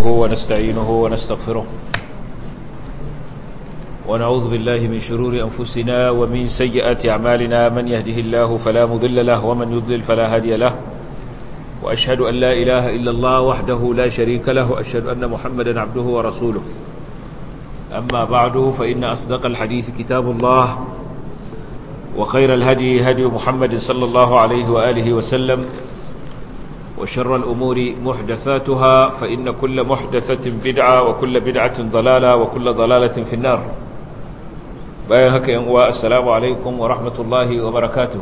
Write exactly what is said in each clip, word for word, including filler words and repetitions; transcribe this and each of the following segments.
نحمده ونستعينه ونستغفره ونعوذ بالله من شرور أنفسنا ومن سيئات أعمالنا من يهده الله فلا مضل له ومن يضلل فلا هادي له وأشهد أن لا إله إلا الله وحده لا شريك له وأشهد أن محمدا عبده ورسوله أما بعد فإن أصدق الحديث كتاب الله وخير الهدي هدي محمد صلى الله عليه وآله وسلم وشر الأمور محدثاتها فإن كل محدثة بدعة وكل بدعة ضلالة وكل ضلالة في النار بايهك ينوى السلام عليكم ورحمة الله وبركاته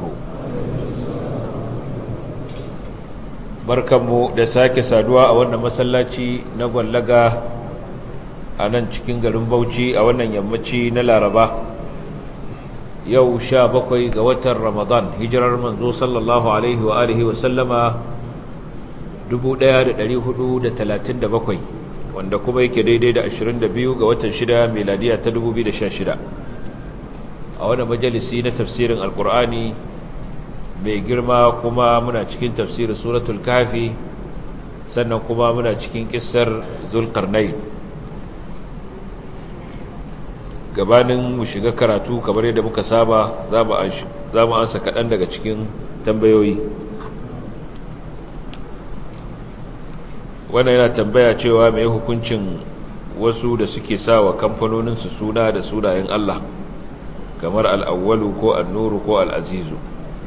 barkanmu da sake saduwa a wannan masallaci na gwallaga a nan cikin garin Bauchi a wannan yammaci na Laraba yau sha bakwai ga watan Ramadan hijirar manzo sallallahu alaihi wa alihi wa sallama dubu ɗaya da ɗari hudu da talatin da bakwai wanda kuma yake daidai da ashirin da biyu ga watan shida miladiya ta dubu biyu da sha shida a wannan majalisi na tafsirin alkur'ani mai girma kuma muna cikin tafsirin suratul kafi sannan kuma muna cikin kissar zulqarnain gabanin mu shiga karatu kamar yadda muka saba za mu ansa kaɗan daga cikin tambayoyi wannan yana tambaya cewa mai hukuncin wasu da suke sawa kamfanoninsu suna da sunayen Allah kamar al'awwalu ko annuru ko al'azizu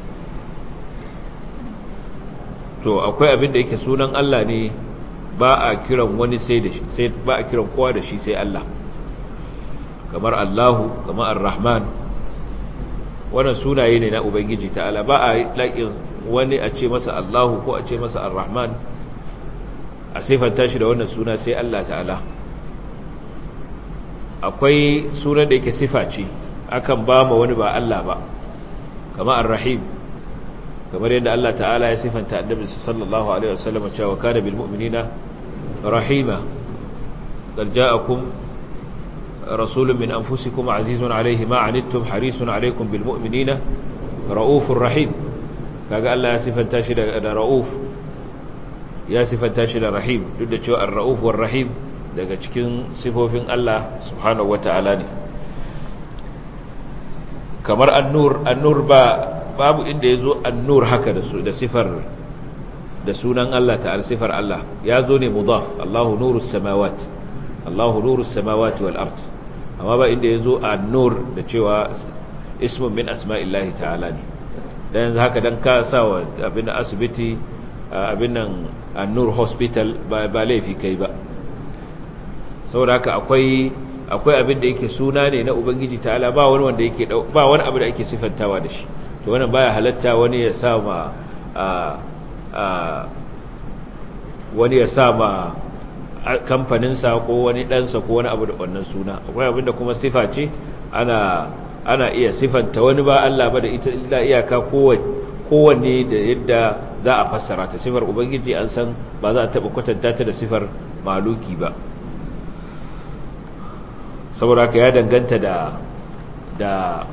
to akwai abin da yake sunan Allah ne ba a kiran wani sai da shi sai ba a kiran kowa da shi sai Allah kamar Allahu kamar Ar-Rahman wannan sunaye ne na Ubangiji ta'ala ba a laƙin wani a ce masa Allahu ko a ce masa Ar-Rahman a sifanta shi da wannan suna sai Allah ta'ala akwai sunan da yake sifa ce akan ba ma wani ba Allah ba kamar Ar-Rahim kamar yadda Allah ta'ala ya sifanta annabi sallallahu alaihi wasallam cewa kana bil mu'minina rahima qad ja'akum rasulun min anfusikum azizun alayhi ma anittum harisun alaykum bil mu'minina raufur rahim kaga Allah ya sifanta shi da rauf ya sifanta shi da rahim duk da cewa ar-rauf war rahim daga cikin sifofin Allah subhanahu wata'ala ne kamar an-nur an-nur ba babu inda yazo an-nur haka da su da sifar da sunan Allah ta'ala sifar Allah yazo ne mudaf Allahu nurus samawati Allahu nurus samawati wal ard amma ba inda yazo an-nur da cewa ismun min asma'illahi ta'ala ne dan haka dan ka sawa abin asibiti abin nan an-nur hospital ba laifi kai ba saboda haka akwai akwai abin da yake suna ne na ubangiji ta'ala ba wani wanda yake ba wani abu da yake sifantawa da shi to wannan baya halatta wani ya sa ma a a wani ya sa ma kamfanin sa ko wani dan sa ko wani abu da wannan suna akwai abin da kuma sifa ce ana ana iya sifanta wani ba Allah ba da ita illa iyaka kowace kowanne da yadda za a fassara ta sifar ubangiji an san ba za a taɓa kwatanta ta da sifar maluki ba saboda haka ya danganta da da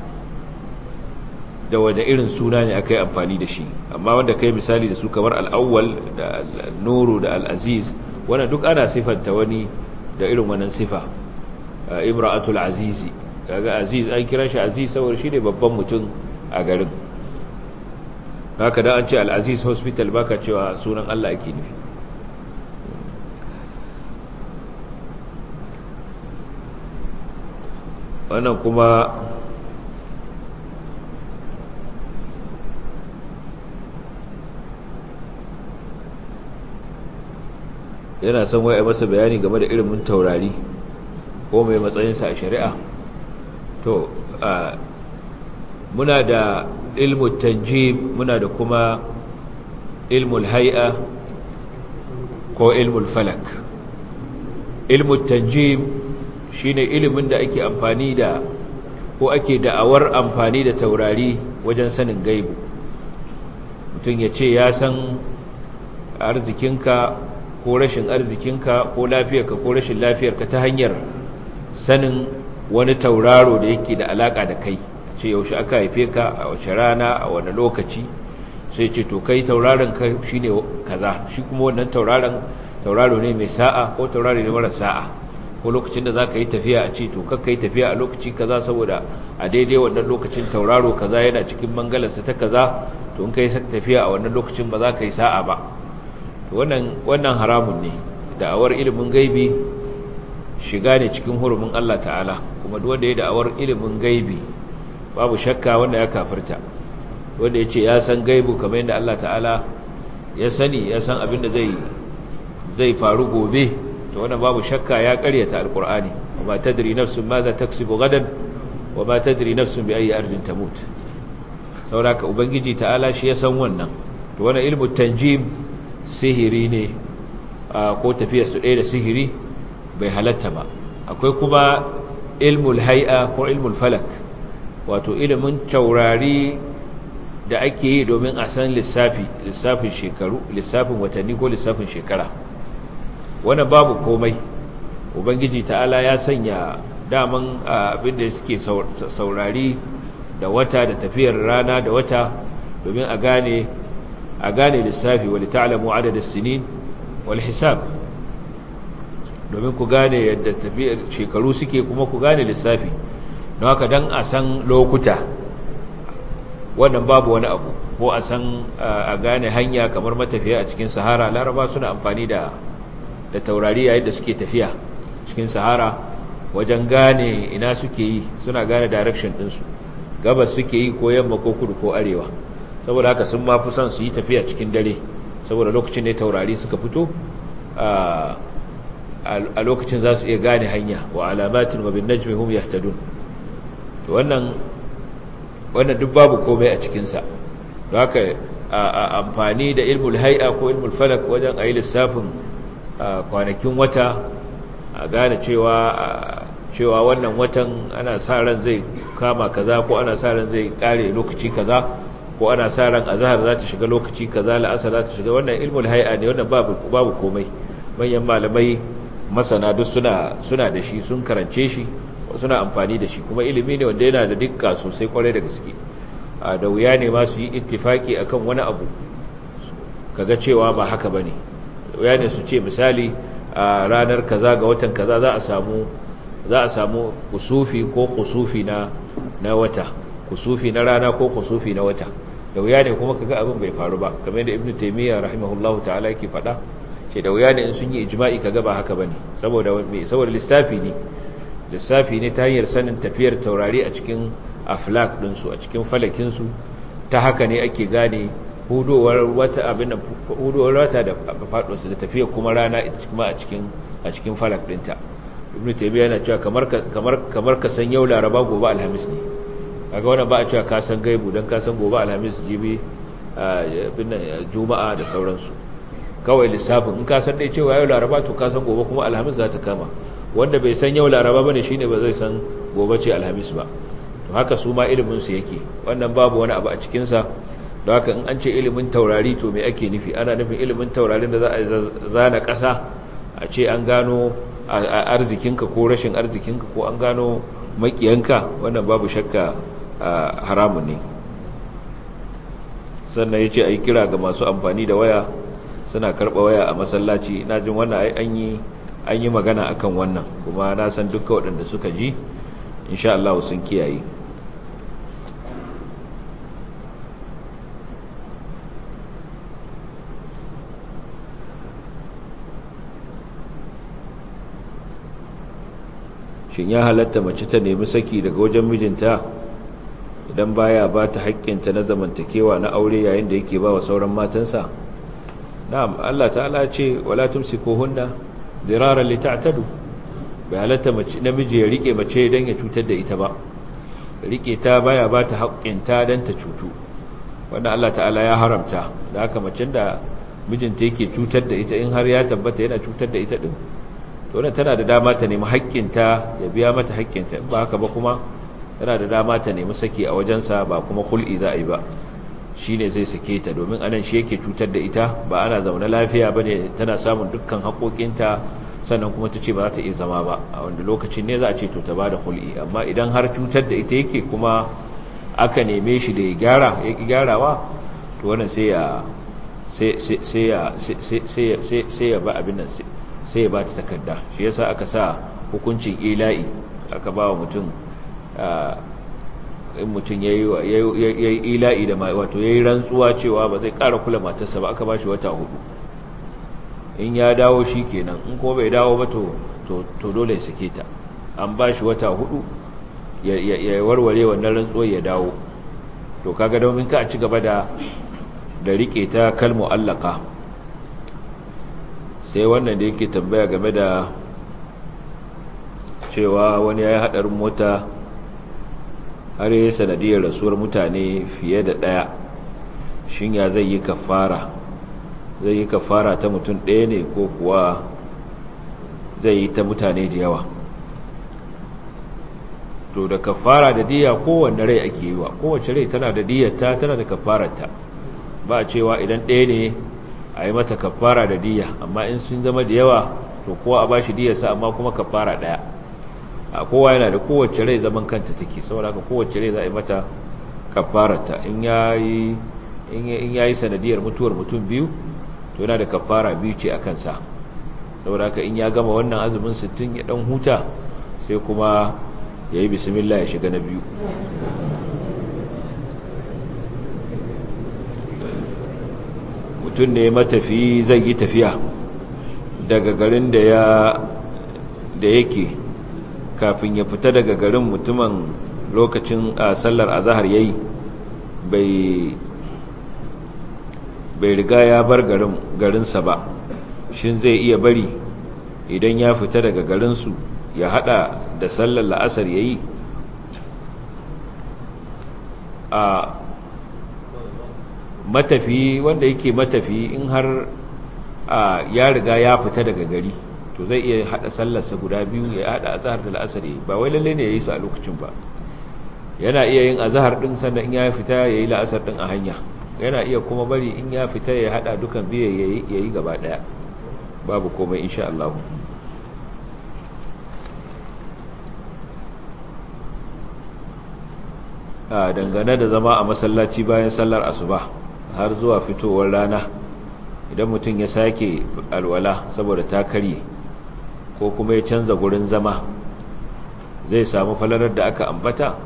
da wanda irin suna ne aka yi amfani da shi amma wanda kai misali da su kamar al'awwal da al-nuru da al-aziz wannan duk ana sifanta wani da irin wannan sifa imra'atul azizi kaga aziz an kira shi aziz saboda shi ne babban mutum a garin haka da an ce al'aziz hospital baka cewa sunan Allah ake nufi wannan kuma yana son wai a masa bayani game da ilimin taurari ko mai matsayinsa a shari'a to muna da ilmu tanjim muna da kuma ilmul hay'a ko ilmul falak ilmu tanjim shine ilimin da ake amfani da ko ake da'awar amfani da taurari wajen sanin gaibu mutum ya ce ya san arzikinka ko rashin arzikinka ko lafiyarka ko rashin lafiyarka ta hanyar sanin wani tauraro da yake da alaka da kai ce yaushe aka haife ka a wace rana a wani lokaci sai ce to kai tauraron ka shine kaza shi kuma wannan tauraron tauraro ne mai sa'a ko tauraro ne mara sa'a, ko lokacin da za ka yi tafiya a ce to kakka yi tafiya a lokaci kaza saboda a daidai wannan lokacin tauraro kaza yana cikin mangalarsa ta kaza, to in ka yi tafiya a wannan lokacin ba za ka yi sa'a ba. to wannan wannan haramun ne. da'awar ilimin gaibi shiga ne cikin hurumin Allah ta'ala, kuma duk wanda ya da'awar ilimin gaibi babu shakka wanda ya kafirta. wanda ya ce ya san gaibu kamar yadda Allah ta'ala ya sani, ya san abin da zai zai faru gobe, to wannan babu shakka ya karyata alqur'ani. wa ma tadri nafsun madha taksibu gadan wa ma tadri nafsun bi ayi ardin tamut. saboda ubangiji ta'ala shi ya san wannan. to wannan ilmu tanjim sihiri ne, ko tafiyar su ɗaya da sihiri bai halatta ba. akwai kuma ilmul hay'a ko ilmul falak, wato ilimin taurari da ake yi domin a san lissafi lissafin shekaru, lissafin watanni ko lissafin shekara. wannan babu komai, ubangiji ta'ala ya sanya daman abinda suke saurari da wata da tafiyar rana da wata domin a gane a gane lissafi, wali ta'lamu adada sinin wal hisab, domin ku gane yadda tafiyar shekaru suke kuma ku gane lissafi. don haka dan a san lokuta wannan babu wani abu, ko a san a gane hanya kamar matafiya a cikin sahara. laraba suna amfani da da taurari yayin da suke tafiya cikin sahara wajen gane ina suke yi, suna gane direction ɗinsu, gabas suke yi ko yamma ko kudu ko arewa. saboda haka sun mafi son su yi tafiya cikin dare, saboda lokacin ne taurari suka fito, a lokacin za su iya gane hanya. wa alamatin wa bin najmi hum yahtadun. to wannan wannan duk babu komai a cikinsa. don haka amfani da ilmul hay'a ko ilmul falak wajen ayi lissafin kwanakin wata, a gane cewa cewa wannan watan ana sa ran zai kama kaza, ko ana sa ran zai kare lokaci kaza, ko ana sa ran azhar za ta shiga lokaci kaza, la'asar za ta shiga. wannan ilmul hay'a ne, wannan babu babu komai. manyan malamai masana duk suna suna da shi, sun karance shi, suna amfani da shi, kuma ilimi ne wanda yana da dukka sosai kwarai da gaske. a da wuya ne ma su yi ittifaki akan wani abu kaga cewa ba haka bane. da wuya ne su ce misali a ranar kaza ga watan kaza za a samu za a samu kusufi ko kusufi na na wata, kusufi na rana ko kusufi na wata. da wuya ne kuma kaga abin bai faru ba, kamar yadda Ibn Taymiyyah rahimahullahu ta'ala yake faɗa, ce da wuya ne in sun yi ijma'i kaga ba haka bane, saboda me? saboda lissafi ne lissafi ne ta hanyar sanin tafiyar taurari a cikin aflak ɗinsu, a cikin falakinsu. ta haka ne ake gane hudowar wata abin da hudowar wata da faɗuwarsa, da tafiyar kuma rana kuma a cikin a cikin falak ɗinta. Ibn Taymiyyah yana cewa kamar kamar kamar ka san yau Laraba gobe Alhamis ne. kaga wannan ba a cewa ka san gaibu dan ka san gobe Alhamis, jibi bin Juma'a da sauransu. kawai lissafin in ka san dai cewa yau Laraba to ka san gobe kuma Alhamis za ta kama. wanda bai san yau Laraba bane shine ba zai san gobe ce Alhamis ba. to haka su ma ilimin su yake, wannan babu wani abu a cikin sa. don haka in an ce ilimin taurari to me ake nufi? ana nufin ilimin taurarin da za a zana ƙasa a ce an gano arzikinka ko rashin arzikinka, ko an gano makiyanka, wannan babu shakka haramun ne. sannan ya ce a yi kira ga masu amfani da waya, suna karɓa waya a masallaci. na jin wannan an yi an yi magana akan wannan, kuma na san duka waɗanda suka ji insha Allah sun kiyaye. shin ya halatta mace ta nemi saki daga wajen mijinta idan baya ba ta haƙƙinta na zamantakewa na aure yayin da yake ba wa sauran matansa? na'am, Allah ta'ala ce wala tumsikuhunna diraran lita'tadu. bai halatta mace namiji ya rike mace dan ya cutar da ita ba, rike ta baya ba ta haƙƙinta dan ta cutu, wannan Allah ta'ala ya haramta. da haka macen da mijinta yake cutar da ita, in har ya tabbata yana cutar da ita din, to wannan tana da dama ta nemi haƙƙinta, ya biya mata haƙƙinta. in ba haka ba kuma tana da dama ta nemi saki a wajensa, ba kuma kul'i za a yi ba, shi ne zai sake ta, domin anan shi yake cutar da ita. ba ana zaune lafiya ba ne, tana samun dukkan haƙoƙinta, sannan kuma ta ce ba za ta iya zama ba, a wanda lokacin ne za a ce to ta ba da kul'i. amma idan har cutar da ita yake kuma aka neme shi da ya gyara ya ƙi gyarawa, to wannan sai ya sai sai sai sai sai ya ba abin nan sai ya ba ta takarda. shi yasa aka sa hukuncin ila'i, aka ba wa mutum in mutum ya yi ila'i da wato ya yi rantsuwa cewa ba zai ƙara kula matarsa ba, aka ba shi wata hudu. in ya dawo shi kenan, in kuma bai dawo ba to dole ya sake ta. an ba shi wata hudu ya warware wannan rantsuwar ya dawo. to kaga domin ka a ci gaba da da rike ta kalmu allaka. sai wannan da yake tambaya game da cewa wani ya yi haɗarin mota har yi sanadiyar rasuwar mutane fiye da ɗaya, shin ya zai yi kafara? zai yi kafara ta mutum ɗaya ne ko kuwa zai yi ta mutane da yawa? to da kafara da diya kowanne rai ake yi wa, kowace rai tana da diyarta tana da kafararta. ba cewa idan ɗaya ne a yi mata kafara da diya, amma in sun zama da yawa to kowa a ba shi diyarsa amma kuma kafara ɗaya. a kowa yana da kowace rai zaman kanta take, saboda haka kowace rai za a yi mata kafararta. in yayi in yayi sanadiyar mutuwar mutum biyu to yana da kafara biyu ce a kansa, saboda haka in ya gama wannan azumin sittin ya dan huta sai kuma yayi bismillah ya shiga na biyu. mutum ne matafi zai yi tafiya daga garin da ya da yake kafin ya fita daga garin mutumin lokacin a sallar azahar yayi bai bai riga ya bar garin garinsa ba, shin zai iya bari idan ya fita daga garinsu ya hada da sallar la'asar yayi? a matafi wanda yake matafi in har ya riga ya fita daga gari to zai iya hada sallarsa guda biyu, ya hada azhar da la'asar. ba wai lalle ne yayi su a lokacin ba, yana iya yin azhar din sannan in ya fita yayi la'asar din a hanya, yana iya kuma bari in ya fita ya hada dukan biyu yayi yayi gaba daya, babu komai insha Allah. a dangane da zama a masallaci bayan sallar asuba har zuwa fitowar rana, idan mutum ya sake alwala saboda ta karye ko kuma ya canza gurin zama, zai samu falalar da aka ambata?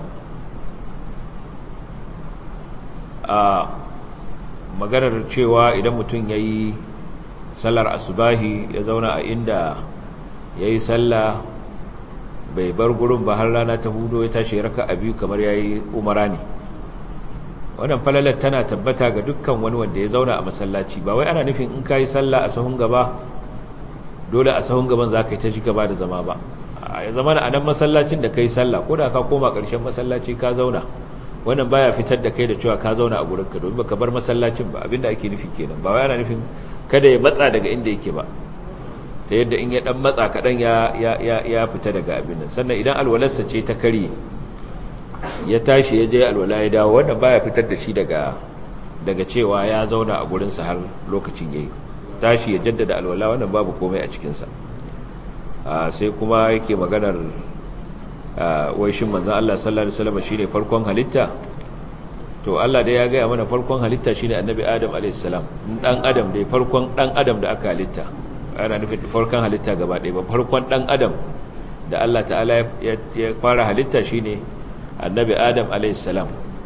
a maganar cewa idan mutum ya yi sallar asubahi ya zauna a inda ya yi sallah bai bar gurin ba har rana ta hudo ya tashi raka a biyu kamar ya yi umara ne. wannan falalar tana tabbata ga dukkan wani wanda ya zauna a masallaci. ba wai ana nufin in ka yi sallah a sahun gaba dole a sahun gaban za ka yi ta shi gaba da zama ba. ya zama na anan masallacin da ka yi sallah ko da ka koma ƙarshen masallaci ka zauna, wannan baya fitar da kai da cewa ka zauna a gurinka, domin baka bar masallacin ba. abinda ake nufi kenan, ba wai ana nufin kada ya matsa daga inda yake ba, ta yadda in ya dan matsa kadan ya ya ya fita daga abin nan. sannan idan alwalarsa ce ta kare ya tashi ya je alwala ya dawo, wannan baya fitar da shi daga daga cewa ya zauna a gurinsa har lokacin yayi tashi ya jaddada alwala, wannan babu komai a cikin sa. sai kuma yake maganar wai shin manzon Allah sallallahu alaihi wasallam shine farkon halitta? to Allah dai ya ga mana farkon halitta shine annabi Adam alaihi salam. dan adam dai farkon dan adam da aka halitta, ana nufin farkon halitta gaba ɗaya ba, farkon dan adam da Allah ta'ala ya fara halitta shine annabi Adam alaihi salam.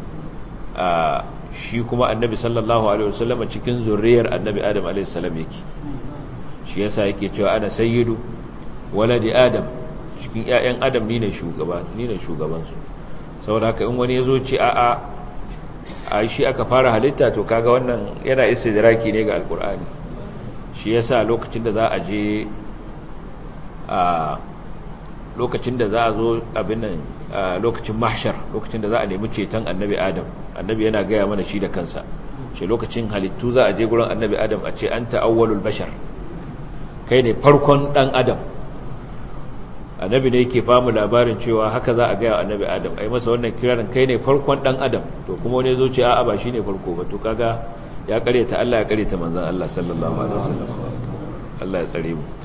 shi kuma annabi sallallahu alaihi wasallam cikin zuriyar annabi Adam alaihi salam yake, shi yasa yake cewa ana sayyidu waladi Adam, cikin ƴaƴan Adam ni ne shugaba, ni ne shugaban su. saboda haka in wani yazo ce a'a a shi aka fara halitta, to kaga wannan yana istidraki ne ga alqur'ani. shi yasa lokacin da za a je a lokacin da za a zo abin nan lokacin mahshar, lokacin da za a nemi ceton annabi Adam, annabi yana gaya mana shi da kansa, ce lokacin halittu za a je gurin annabi Adam a ce anta awwalul bashar, kai ne farkon dan Adam. annabi ne yake famu labarin cewa haka za a gaya annabi Adam, ai masa wannan kirarin kai ne farkon dan Adam. to kuma wani zo ce a'a ba shine farko ba, to kaga ya kareta Allah ya kareta manzon Allah sallallahu alaihi wasallam. Allah ya tsare mu.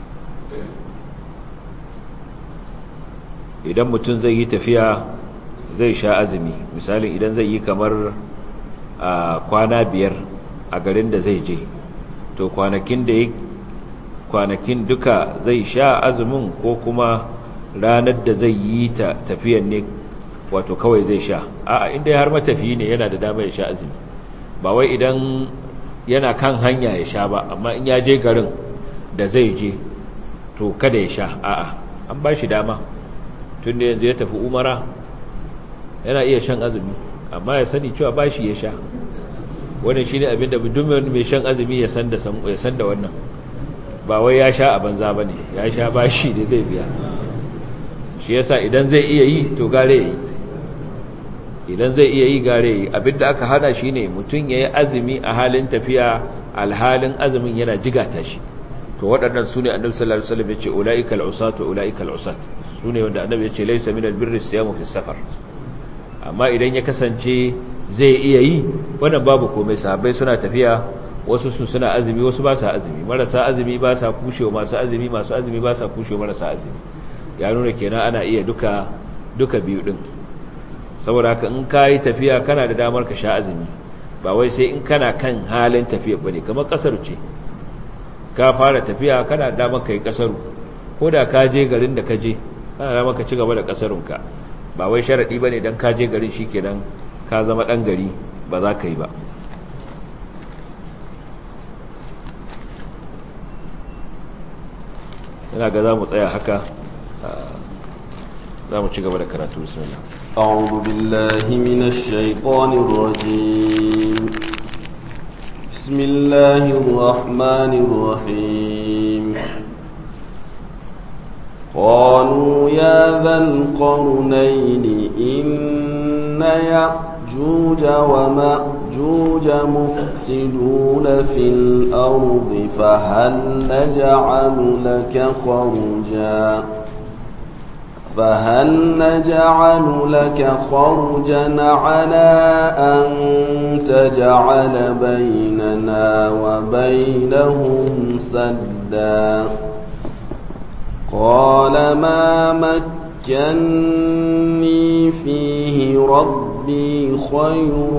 idan mutum zai yi tafiya zai sha azumi misalin idan zai yi kamar a kwana biyar a garin da zai je to kwanakin da kwanakin duka zai sha azumin ko kuma ranar da zai yi ta tafiyan ne wato kawai zai sha a'a inda har matafiyi ne yana da dama ya sha azumi ba wai idan yana kan hanya ya sha ba amma in ya je garin da zai je to kada ya sha a'a an ba shi dama tun da yanzu ya tafi umara yana iya shan azumi amma ya sani cewa ba shi ya sha wannan shi ne abinda dumin mai shan azumi ya san da wannan ba wai ya sha a banza ba ne ya sha ba shi da zai biya shi yasa idan zai iya yi to gare yi idan zai iya yi gare yi abinda aka hana shi ne mutum ya yi azumi a halin tafiya alhalin azumin yana jigata shi to waɗannan su ne annabi sallallahu alaihi wasallam ya ce ula'ikal usat wa ula'ikal usat su ne wanda annabi ya ce laysa minal birri siyamu fi safar amma idan ya kasance zai iya yi wannan babu komai sahabbai suna tafiya wasu su suna azumi wasu ba sa azumi marasa azumi ba sa kushewa masu azumi masu azumi ba sa kushewa marasa azumi ya nuna kenan ana iya duka duka biyu din saboda haka in kai tafiya kana da damar ka sha azumi ba wai sai in kana kan halin tafiya bane kamar kasar ce ka fara tafiya kana da damar kai kasaru ko da ka je garin da ka je kana da damar ka ci gaba da kasarunka ba wai sharadi bane dan ka je garin shikenan ka zama dan gari ba za ka yi ba ina ga za mu tsaya haka za mu ci gaba da karatu bismillah a'udhu billahi minash shaitanir rajim bismillahir rahmanir rahim qalu ya dhal qarnayn inna ya'juja wa ma'juja mufsiduna fil ardi fahal naj'alu laka kharuja فهل نجعل لك خرجا على أن تجعل بيننا وبينهم سدا قال ما مكني فيه ربي خير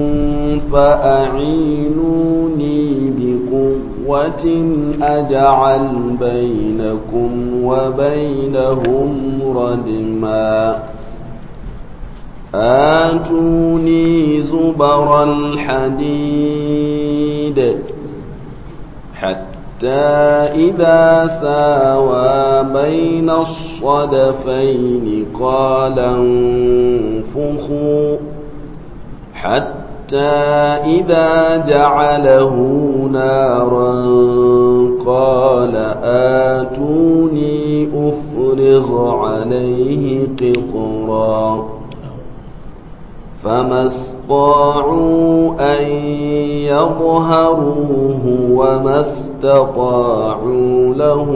فأعينوني بقوة أجعل بينكم وبينهم ردما آتوني زبر الحديد حتى إذا ساوى بين الصدفين قال انفخوا حتى إذا جعله نارا قال آتوني أفرغ عليه قطرا فما استطاعوا أن يظهروه وما استطاعوا له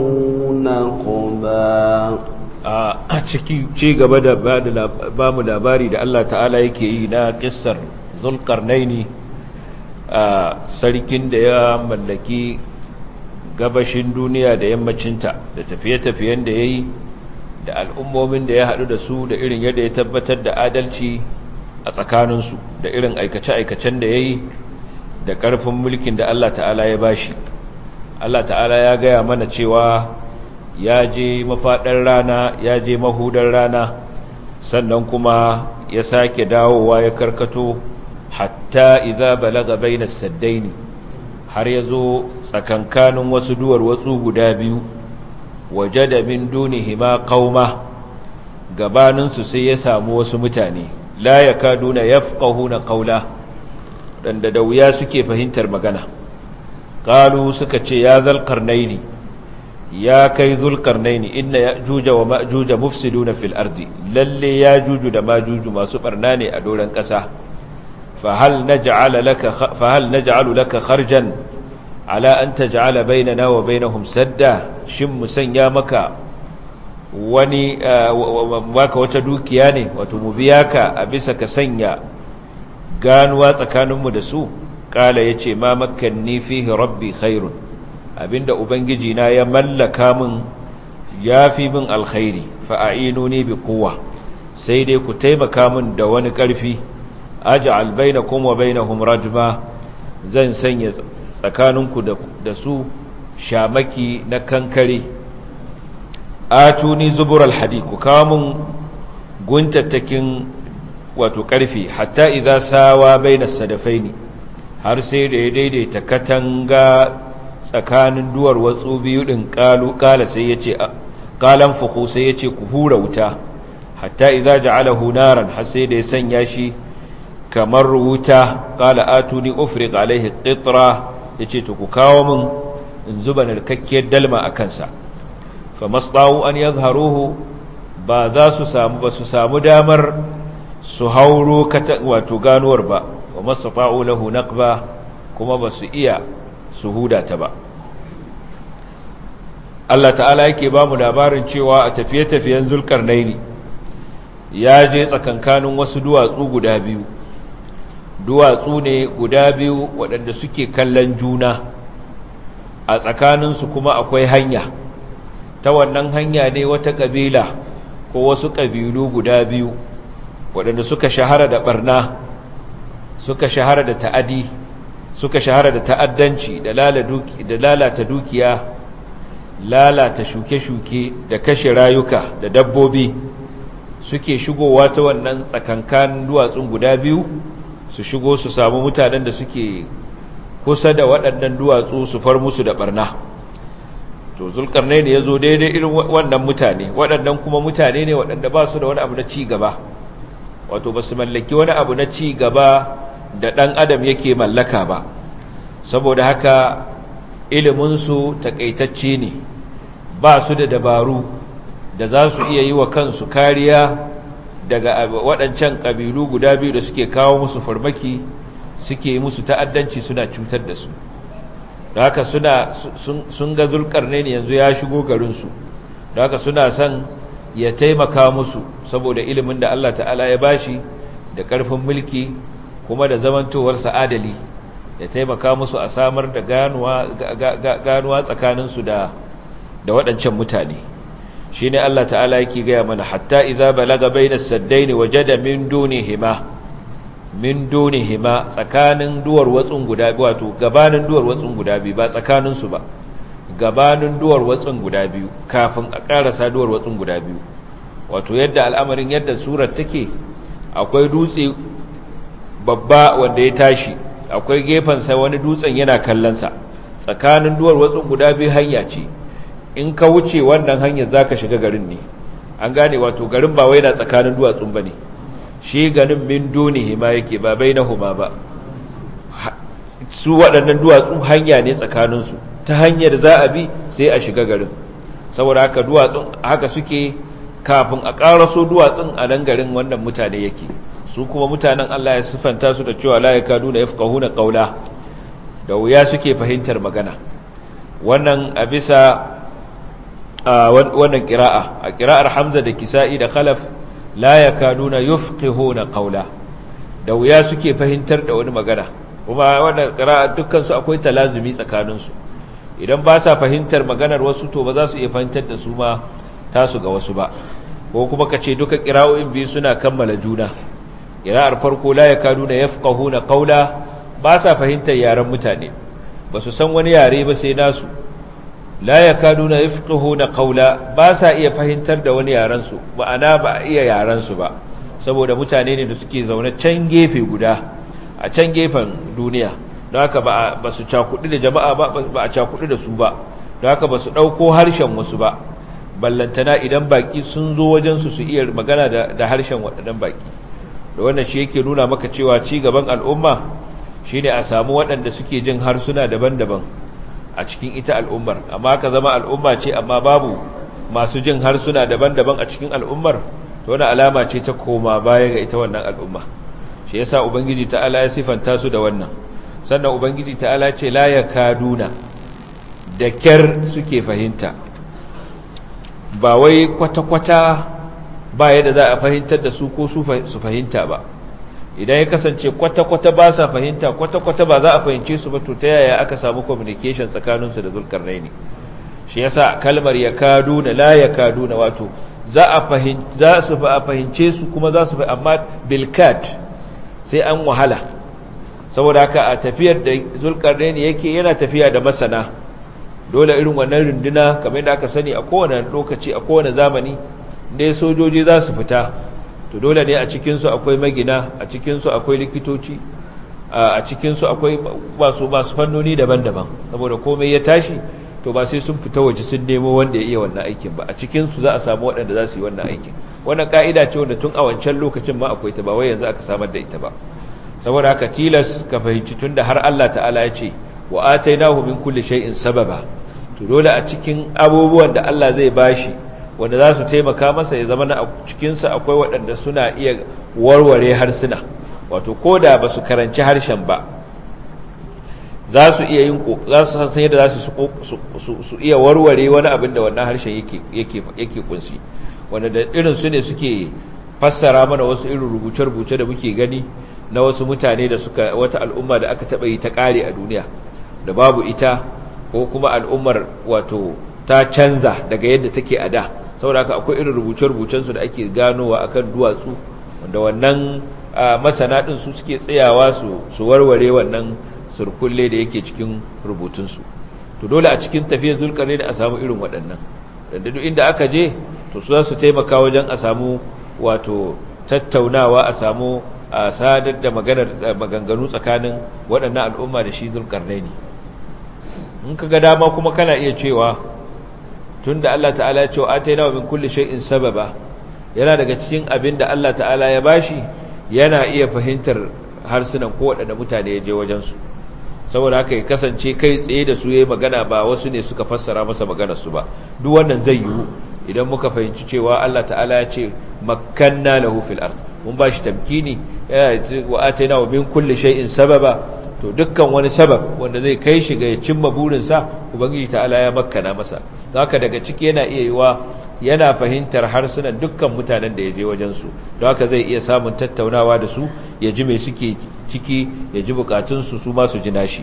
نقبا a cikin ci gaba da ba mu labari da Allah ta'ala yake yi na kissar zulkarnaini a sarkin da ya mallaki gabashin duniya da yammacinta da tafiye-tafiyen da ya yi da al'ummomin da ya haɗu da su da irin yadda ya tabbatar da adalci a tsakaninsu da irin aikace-aikacen da ya yi da ƙarfin mulkin da Allah ta'ala ya bashi Allah ta'ala ya gaya mana cewa ya je mafaɗar rana ya je mahudar rana sannan kuma ya sake dawowa ya karkato hatta idza balaga bainas saddaini har yazo tsakankanin wasu duwar watsu guda biyu wajada min dunihima qauma gabanin su sai ya samu wasu mutane la yakaduna yafqahuna qawla dan da wuya suke fahimtar magana qalu suka ce ya zal qarnaini ya kai zulkarnaini inna ya'juja wa ma'juja mufsiduna fil ardi lalle yajuju da majuju masu barna ne a doran kasa fa hal naj'al laka fa hal naj'alu laka kharjan ala an taj'ala bainana wa bainahum sadda shin musanya maka wani maka wata dukiya ne wato mu biya ka a bisa ka sanya ganuwa tsakaninmu da su kala yace ma makkanni fihi rabbi khairun abinda ubangiji na ya mallaka min yafi min alkhairi fa a'inuni bi quwwa sai dai ku taimaka min da wani ƙarfi aj'al bainakum wa bainahum rajma zan sanya tsakaninku da su shamaki na kankare atuni zubural hadid ku kawo min guntattakin wato ƙarfi hatta idza sawa bainas sadafaini har sai da ya daidaita katanga tsakanin duwar watsu biyu din qalu qala sai yace qalan fuqu sai yace ku hura wuta hatta idza ja'alahu naran har sai da ya sanya shi kamar wuta qala atuni ufriq alaihi qitra yace to ku kawo min in zuba narkakkiyar dalma akan sa famastau an yadhharuhu ba za su samu ba su samu damar su hauro wato ganuwar ba wa mastata'u lahu naqba kuma ba su iya su huda ta ba Allah ta'ala yake ba mu labarin cewa a tafiye-tafiyen Zulkarnaini ya je tsakankanin wasu duwatsu guda biyu duwatsu ne guda biyu waɗanda suke kallon juna a tsakaninsu kuma akwai hanya ta wannan hanya ne wata ƙabila ko wasu ƙabilu guda biyu waɗanda suka shahara da ɓarna suka shahara da ta'adi suka shahara da ta'addanci da lalata dukiya lalata shuke-shuke da kashe rayuka da dabbobi suke shigowa ta wannan tsakankan duwatsun guda biyu su shigo su samu mutanen da suke kusa da waɗannan duwatsu su far musu da ɓarna to Zulkarnaini ya zo daidai irin wannan mutane waɗannan kuma mutane ne waɗanda ba su da wani abu na ci gaba wato ba su mallaki wani abu na ci gaba da ɗan adam yake mallaka ba saboda haka iliminsu taƙaitacce ne ba su da dabaru da za su iya yi wa kansu kariya daga waɗancan ƙabilu guda biyu da suke kawo musu farmaki suke musu ta'addanci suna cutar da su da haka suna sun ga Zulkarnaini yanzu ya shigo garinsu da haka suna son ya taimaka musu saboda ilimin da Allah ta'ala ya bashi da ƙarfin mulki kuma da zamantowarsa adali ya taimaka musu a samar da ganuwa, ganuwa tsakaninsu da, da waɗancan mutane shi ne Allah ta'ala yake gaya mana hatta idza balaga bainas saddaini wajada min dunihima min dunihima tsakanin duwar watsun guda biyu wato gabanin duwar watsun guda biyu ba tsakaninsu ba gabanin duwar watsun guda biyu kafin a ƙarasa duwar watsun guda biyu wato yadda al'amarin yadda surar take akwai dutse babba wanda ya tashi akwai gefensa wani dutsen yana kallonsa tsakanin duwar watsun guda biyu hanya ce in ka wuce wannan hanyar za ka shiga garin ne an gane wato garin ba wai na tsakanin duwatsun ba ne shi ganin min dunihi ma yake ba bai na huma ba su waɗannan duwatsun hanya ne tsakaninsu ta hanyar za a bi sai a shiga garin saboda haka duwatsun haka suke kafin a ƙaraso duwatsun a nan garin wannan mutane yake su kuma mutanen Allah ya sifanta su da cewa la yakaduna yafqahuna qawla da wuya suke fahimtar magana wannan a bisa wannan qira'a a qira'ar Hamza da Kisa'i da Khalaf la yakaduna yafqahuna qawla da wuya suke fahimtar da wani magana kuma wannan qira'a dukkan su akwai talazumi tsakanin su idan ba sa fahimtar maganar wasu to ba za su iya fahimtar da su ma tasu ga wasu ba ko kuma kace duka qira'o'in biyu suna kammala juna qira'ar farko la yakaduna yafqahuna qawla ba sa fahimtar yaren mutane ba su san wani yare ba sai nasu la yakaduna yafqahuna qawla ba sa iya fahimtar da wani yaren su ma'ana ba iya yaren su ba saboda mutane ne da suke zaune can gefe guda a can gefen duniya don haka ba su cakudi da jama'a ba ba a cakudi da su ba don haka ba su dauko harshen wasu ba ballantana idan baki sun zo wajen su su iya magana da, da harshen waɗannan baki da wannan shi yake nuna maka cewa ci gaban al'umma shine a samu waɗanda suke jin harsuna daban-daban a cikin ita al'ummar amma ka zama al'umma ce amma babu masu jin harsuna daban-daban a cikin al'ummar to wannan alama ce ta koma baya ga ita wannan al'umma shi yasa ubangiji ta'ala ya sifanta su da wannan sannan ubangiji ta'ala ce la yakaduna da kyar suke fahimta ba wai kwata-kwata ba yadda za a fahimtar da su ko su fahimta ba idan ya kasance kwata-kwata ba sa fahimta kwata-kwata ba za a fahimce su ba to ta yaya aka samu communication tsakaninsu da Zulkarnaini shi yasa kalmar yakaduna la yakaduna wato za a fahimce za su fahimce su kuma za su fahimce amma bilkat sai an wahala saboda haka a tafiyar da Zulkarnaini yake yana tafiya da masana dole irin wannan runduna kamar yadda aka sani a kowane lokaci a kowane zamani da sojoji za su fita to dole ne a cikinsu akwai magina a cikinsu akwai likitoci a cikinsu akwai masu masu fannoni daban-daban saboda komai ya tashi to ba sai sun fita waje sun nemo wanda ya iya wannan aikin ba a cikinsu za a samu waɗanda za su yi wannan aikin wannan ka'ida ce wanda tun a wancan lokacin ma akwai ta ba wai yanzu aka samar da ita ba saboda haka tilas ka fahimci tunda har Allah ta'ala ya ce wa atainahu min kulli shay'in sababa to dole a cikin abubuwan da Allah zai bashi wanda za su taimaka masa ya zama na cikinsa akwai waɗanda suna iya warware harsuna wato ko da ba su karanci harshen ba za su iya yin za su san yadda za su su iya warware wani abin da wannan harshen yake yake yake kunshi wanda da irin su ne suke fassara mana wasu irin rubuce-rubuce da muke gani na wasu mutane da suka wata al'umma da aka taɓa yi ta ƙare a duniya da babu ita ko kuma al'ummar wato ta canza daga yadda take a da saboda haka akwai irin rubuce-rubucensu da ake ganowa akan duwatsu wanda wannan masana ɗin su suke tsayawa su warware wannan surkulle da yake cikin rubutunsu to dole a cikin tafiyar Zulkarnaini a samu irin waɗannan da duk inda aka je to su za su taimaka wajen a samu wato tattaunawa a samu a sadar da maganar maganganu tsakanin waɗannan al'umma da shi Zulkarnaini in kaga dama kuma kana iya cewa tunda Allah ta'ala ya ce ataina min kulli shay'in sababa yana daga cikin abin da Allah ta'ala ya bashi yana iya fahimtar harsunan ko waɗanda mutane ya je wajen su saboda haka ya kasance kai tsaye da su yayi magana ba wasu ne suka fassara masa maganar su ba duk wannan zai yiwu idan muka fahimci cewa Allah ta'ala ya ce makkanna lahu fil ard mun bashi tamkini yana wa ataina min kulli shay'in sababa to dukkan wani sabab wanda zai kai shi ga ya cimma burinsa ubangiji ta'ala ya makkana masa haka daga ciki yana iya yiwa yana fahimtar harsunan dukkan mutanen da ya je wajen su don haka zai iya samun tattaunawa da su ya ji me suke ciki ya ji bukatun su su ma su ji nashi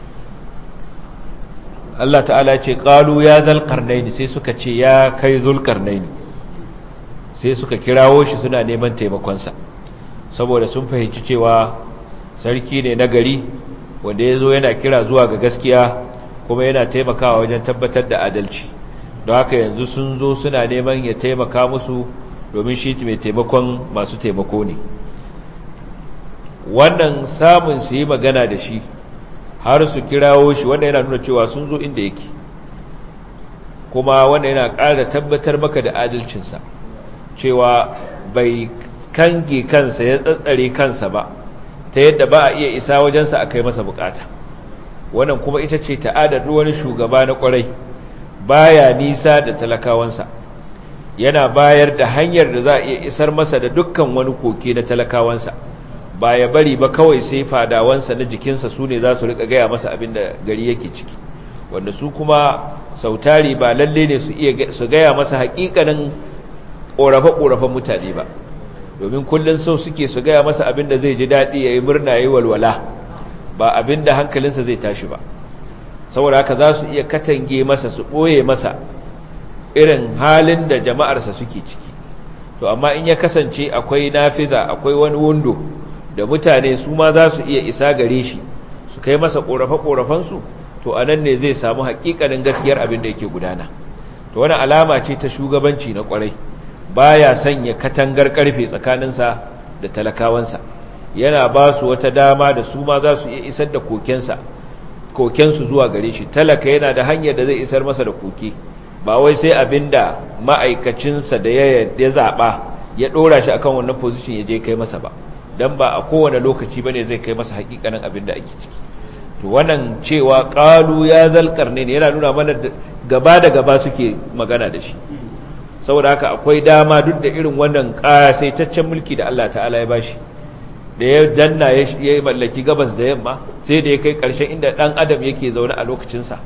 Allah ta'ala ya ce qalu ya zal qarnaini sai suka ce ya kai zul qarnaini sai suka kirawo shi suna neman taimakon sa saboda sun fahimci cewa sarki ne na gari wanda ya zo yana kira zuwa ga gaskiya kuma yana taimakawa wajen tabbatar da adalci don haka yanzu sun zo suna neman ya taimaka musu domin shi mai taimakon masu taimako ne wannan samun su yi magana da shi har su kirawo shi wanda yana nuna cewa sun zo inda yake kuma wanda yana ƙara tabbatar maka da adalcinsa cewa bai kange kansa ya tsatsare kansa ba ta yadda ba a iya isa wajensa a kai masa bukata wannan kuma ita ce ta'adar wani shugaba na kwarai baya nisa da talakawansa yana bayar da hanyar da za a iya isar masa da dukkan wani koke na talakawansa ba ya bari ba kawai sai fadawansa na jikinsa su ne za su rika gaya masa abin da gari yake ciki wanda su kuma sautari ba lalle ne su iya su gaya masa hakikanin ƙorafe-ƙorafen mutane ba domin kullum sau suke su gaya masa abin da zai ji daɗi ya yi murna ya yi walwala ba abin da hankalinsa zai tashi ba saboda haka za su iya katange masa su ɓoye masa irin halin da jama'arsa suke ciki to amma in ya kasance akwai nafiza akwai wani wundo da mutane su ma za su iya isa gare shi su kai masa ƙorafe-ƙorafensu to a nan ne zai samu haƙiƙanin gaskiyar abin da yake gudana to wani alama ce ta shugabanci na ƙwarai baya sanya katangar karfe tsakaninsa da talakawansa yana ba su wata dama da su ma za su iya isar da kokensa kokensu zuwa gare shi talaka yana da hanyar da zai isar masa da koke ba wai sai abinda ma'aikacinsa da ya ya zaba ya dora shi akan wannan position ya je kai masa ba dan ba a kowane lokaci bane zai kai masa hakikanin abinda ake ciki to wannan cewa qalu ya zal qarnain yana nuna mana gaba da gaba suke magana da shi saboda haka akwai dama duk da irin wannan ƙasaitaccen mulki da Allah ta'ala ya bashi da ya danna ya mallaki gabas da yamma sai da ya kai ƙarshen inda ɗan adam yake zaune a lokacinsa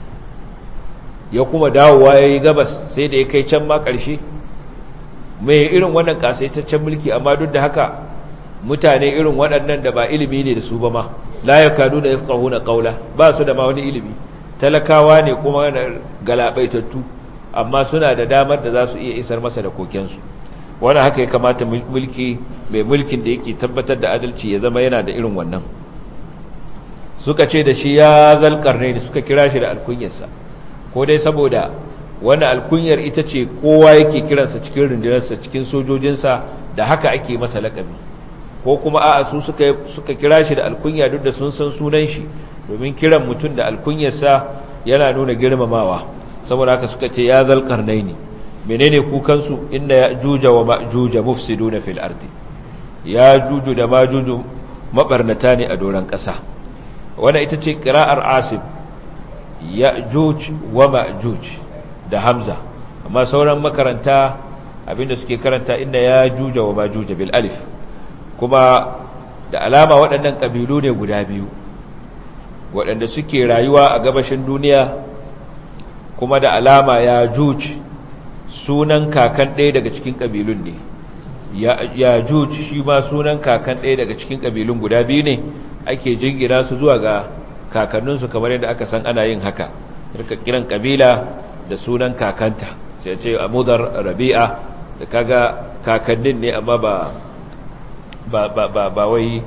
ya kuma dawowa ya yi gabas sai da ya kai can ma ƙarshe mai irin wannan ƙasaitaccen mulki amma duk da haka mutane irin waɗannan da ba ilimi ne da su ba ma la yakadu da yafqahuna qawla ba su da ma wani ilimi talakawa ne kuma galabaitattu amma suna da damar da za su iya isar masa da kokensu. Wannan haka ya kamata mulki mai mulkin da yake tabbatar da adalci ya zama yana da irin wannan. Suka ce da shi ya Zalqarnain, suka kira shi da alkunyarsa, ko dai saboda wannan alkunyar ita ce kowa yake kiransa cikin rundunarsa, cikin sojojinsa, da haka ake masa laƙabi, ko kuma a'a su suka suka kira shi da alkunya duk da sun san sunan shi, domin kiran mutum da alkunyarsa yana nuna girmamawa. Saboda haka suka ce ya Zalqarnain, menene kukansu? Inna ya'juja wa ma'juja mufsiduna fil ardi, ya'juju da ma'juju mabarnata ne a doran ƙasa. Wannan ita ce qira'ar Asim, ya'juj wa ma'juj da Hamza, amma sauran makaranta abinda suke karanta inna ya'juja wa ma'juja bil alif. Kuma da alama waɗannan kabilu ne guda biyu waɗanda suke rayuwa a gabashin duniya, kuma da alama ya'juj sunan kakan ɗaya daga cikin ƙabilun ne, Yajuj shi ma sunan kakan ɗaya daga cikin ƙabilun guda biyu ne, ake jingina su zuwa ga kakanninsu, kamar yadda aka san ana yin haka, rika kiran ƙabila da sunan kakanta, sai ce Mudar, Rabi'a, da kaga kakannin ne amma ba ba ba ba, ba wai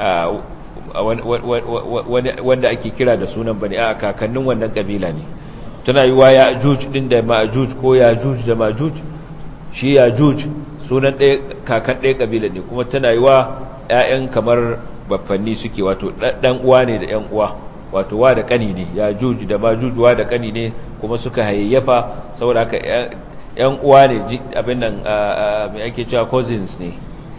wanda ake kira da sunan bane, a kakannin wannan ƙabila ne. Tana yi wa Ya'juj din da Ma'juj, ko Ya'juj da Ma'juj, shi Ya'juj sunan ɗaya kakan ɗaya kabila ne, kuma tana yi wa ƴaƴan kamar baffanni suke, wato ɗan uwa ne da ƴan uwa, wato wa da ƙani ne. Ya'juj da Ma'juj wa da ƙani ne, kuma suka hayayyafa, saboda haka ƴan uwa ne, abin nan me ake cewa cousins ne.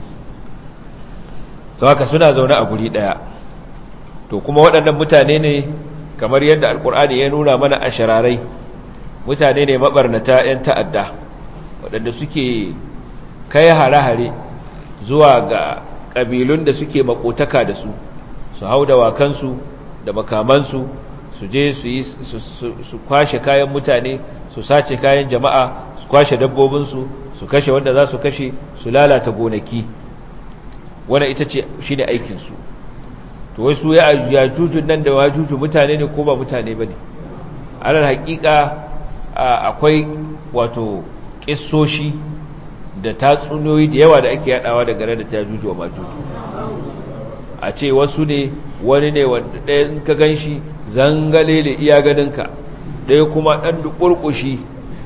Saboda haka suna zaune a guri ɗaya. To kuma waɗannan mutane ne kamar yadda alkur'ani ya nuna mana a shararai, mutane ne mabarnata 'yan ta'adda waɗanda suke kai hare-hare zuwa ga ƙabilun da suke makotaka da su, su hau da wakansu da makamansu, su je su yi su kwashe kayan mutane, su sace kayan jama'a, su kwashe dabbobinsu, su kashe wanda za su kashe, su lalata gonaki. Wannan ita ce shine aikinsu. To wai su ya jujun nan da wajuju mutane ne ko ba mutane ba ne? Alal haƙiƙa akwai wato ƙissoshi da tatsuniyoyi da yawa da ake yaɗawa daga da ta juju wa majuju. A ce wasu ne, wani ne wanda ɗaya ka gan shi zangale da iya ganinka, ɗaya kuma ɗan duƙurƙushi,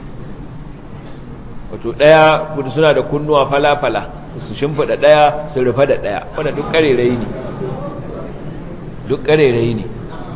wato ɗaya kudu suna da kunnuwa fala-fala, su shimfiɗa ɗaya su rufa da ɗaya, wadda duk ƙarerai ne. duk ƙarerai ne.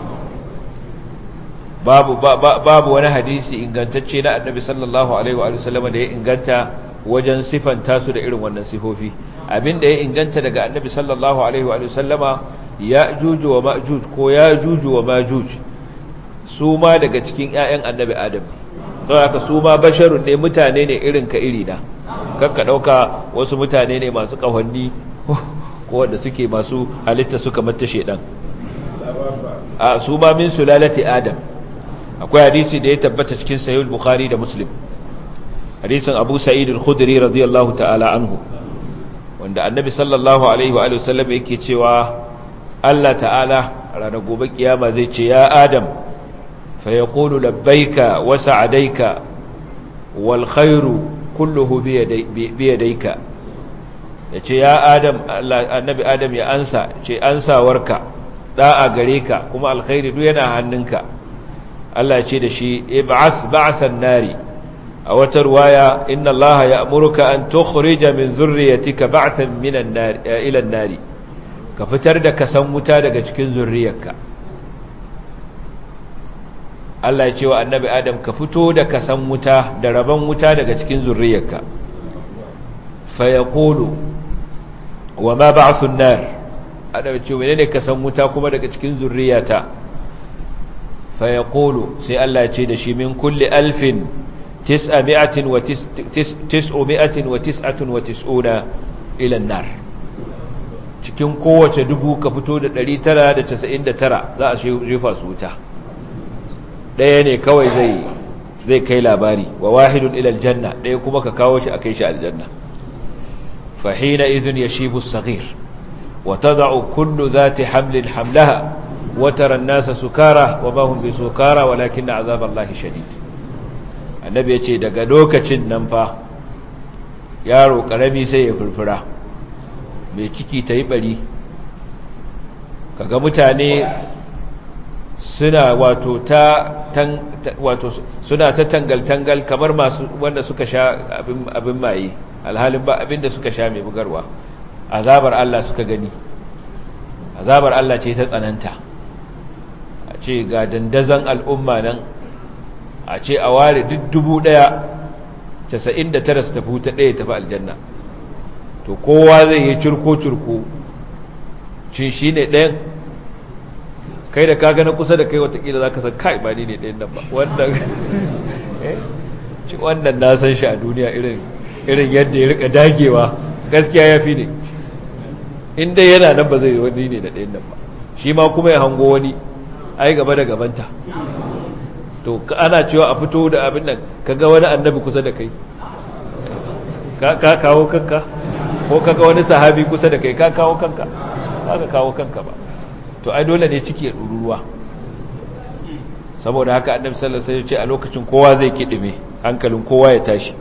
babu babu wani hadisi ingantacce na annabi sallallahu alaihi wa sallam da ya inganta wajen sifanta su da irin wannan sifofi. Abinda ya inganta daga annabi sallallahu alaihi wa sallama, ya'juj wa ma'juj ko ya'juj wa ma'juj su ma daga cikin ƴaƴan annabi adam, don haka su ma basharun ne, mutane ne irin ka iri na, kakka dauka wasu mutane ne masu kahonni ko wanda suke masu halitta suka mata shedan. A su ma min sulalati adam. Akwai hadisi da ya tabbata cikin sahih bukhari da muslim, hadisin abu sa'id al-khudri radiyallahu ta'ala anhu, wanda annabi sallallahu alaihi wa sallam yake cewa Allah ta'ala ranar gobe kiyama zai ce ya adam, fa yaqulu labbaika wa sa'adaika wal khairu kulluhu bi yadayka. Yace ya adam, annabi adam ya ansa, ce ansawarka da'a gare ka, kuma alkhairi duk yana hannunka. Allah ya ce da shi ib'ath ba'san nari, a wata ruwaya inna Allah ya'muruka an tukhrija min zurriyatika ba'than minan nar ila an-nari, ka fitar da kasan wuta daga cikin zurriyarka. Allah ya ce wa annabi Adam, ka fito da kasan wuta da rabon wuta daga cikin zurriyarka. Fa yaqulu wa ma ba'thun nar, Adam ya ce menene kasan wuta kuma daga cikin zurriyata? Fa yaqulu, sai Allah ya ce da shi min kulli alfin tis'ami'atin wa tis'umi'atin wa tis'atun wa tis'una ila an-nar. Cikin kowace dubu ka fito da ɗari tara da casa'in da tara za a jefa su wuta, ɗaya ne kawai zai zai kai labari, wa wahidun ila aljanna, ɗaya kuma ka kawo shi a kai shi aljanna. fa hina idhin yashibu as-saghir wa tad'u kullu dhati hamlin hamlaha wa tara an-nasa sukara wa ma hum bisukara walakinna 'adhab Allahi shadid. annabi ya ce daga lokacin nan fa yaro karami sai ya furfura, mai ciki ta yi bari, kaga mutane suna wato ta tan, wato suna ta tangal-tangal kamar masu wanda suka sha abin, abin maye, alhalin ba abin da suka sha mai bugarwa. Azabar Allah suka gani, azabar Allah ce ta tsananta. A ce ga dandazon al'umma nan, a ce a ware duk dubu ɗaya casa'in da tara su tafi ta ɗaya tafi aljanna, to kowa zai yi curko-curko cin shi ne ɗayan. Kai da ka gani kusa da kai watakila za ka san kai ba ni ne ɗayan nan ba, wannan na san shi a duniya irin yadda ya rika dagewa, gaskiya ya fi ne, inda yana nan ba zai wani ne da ɗayan nan ba, shi ma kuma ya hango wani ai gaba da gabanta. To ana cewa a fito da abin nan kaga wani annabi kusa da kai, ka kawo kanka, ko kaga wani sahabi kusa da kai ka kawo kanka, ba ka kawo kanka ba. To ai dole ne ciki ya ɗururuwa. Saboda haka annabi sallallahu alaihi wasallam ya ce a lokacin kowa zai kidime, hankalin kowa ya tashi.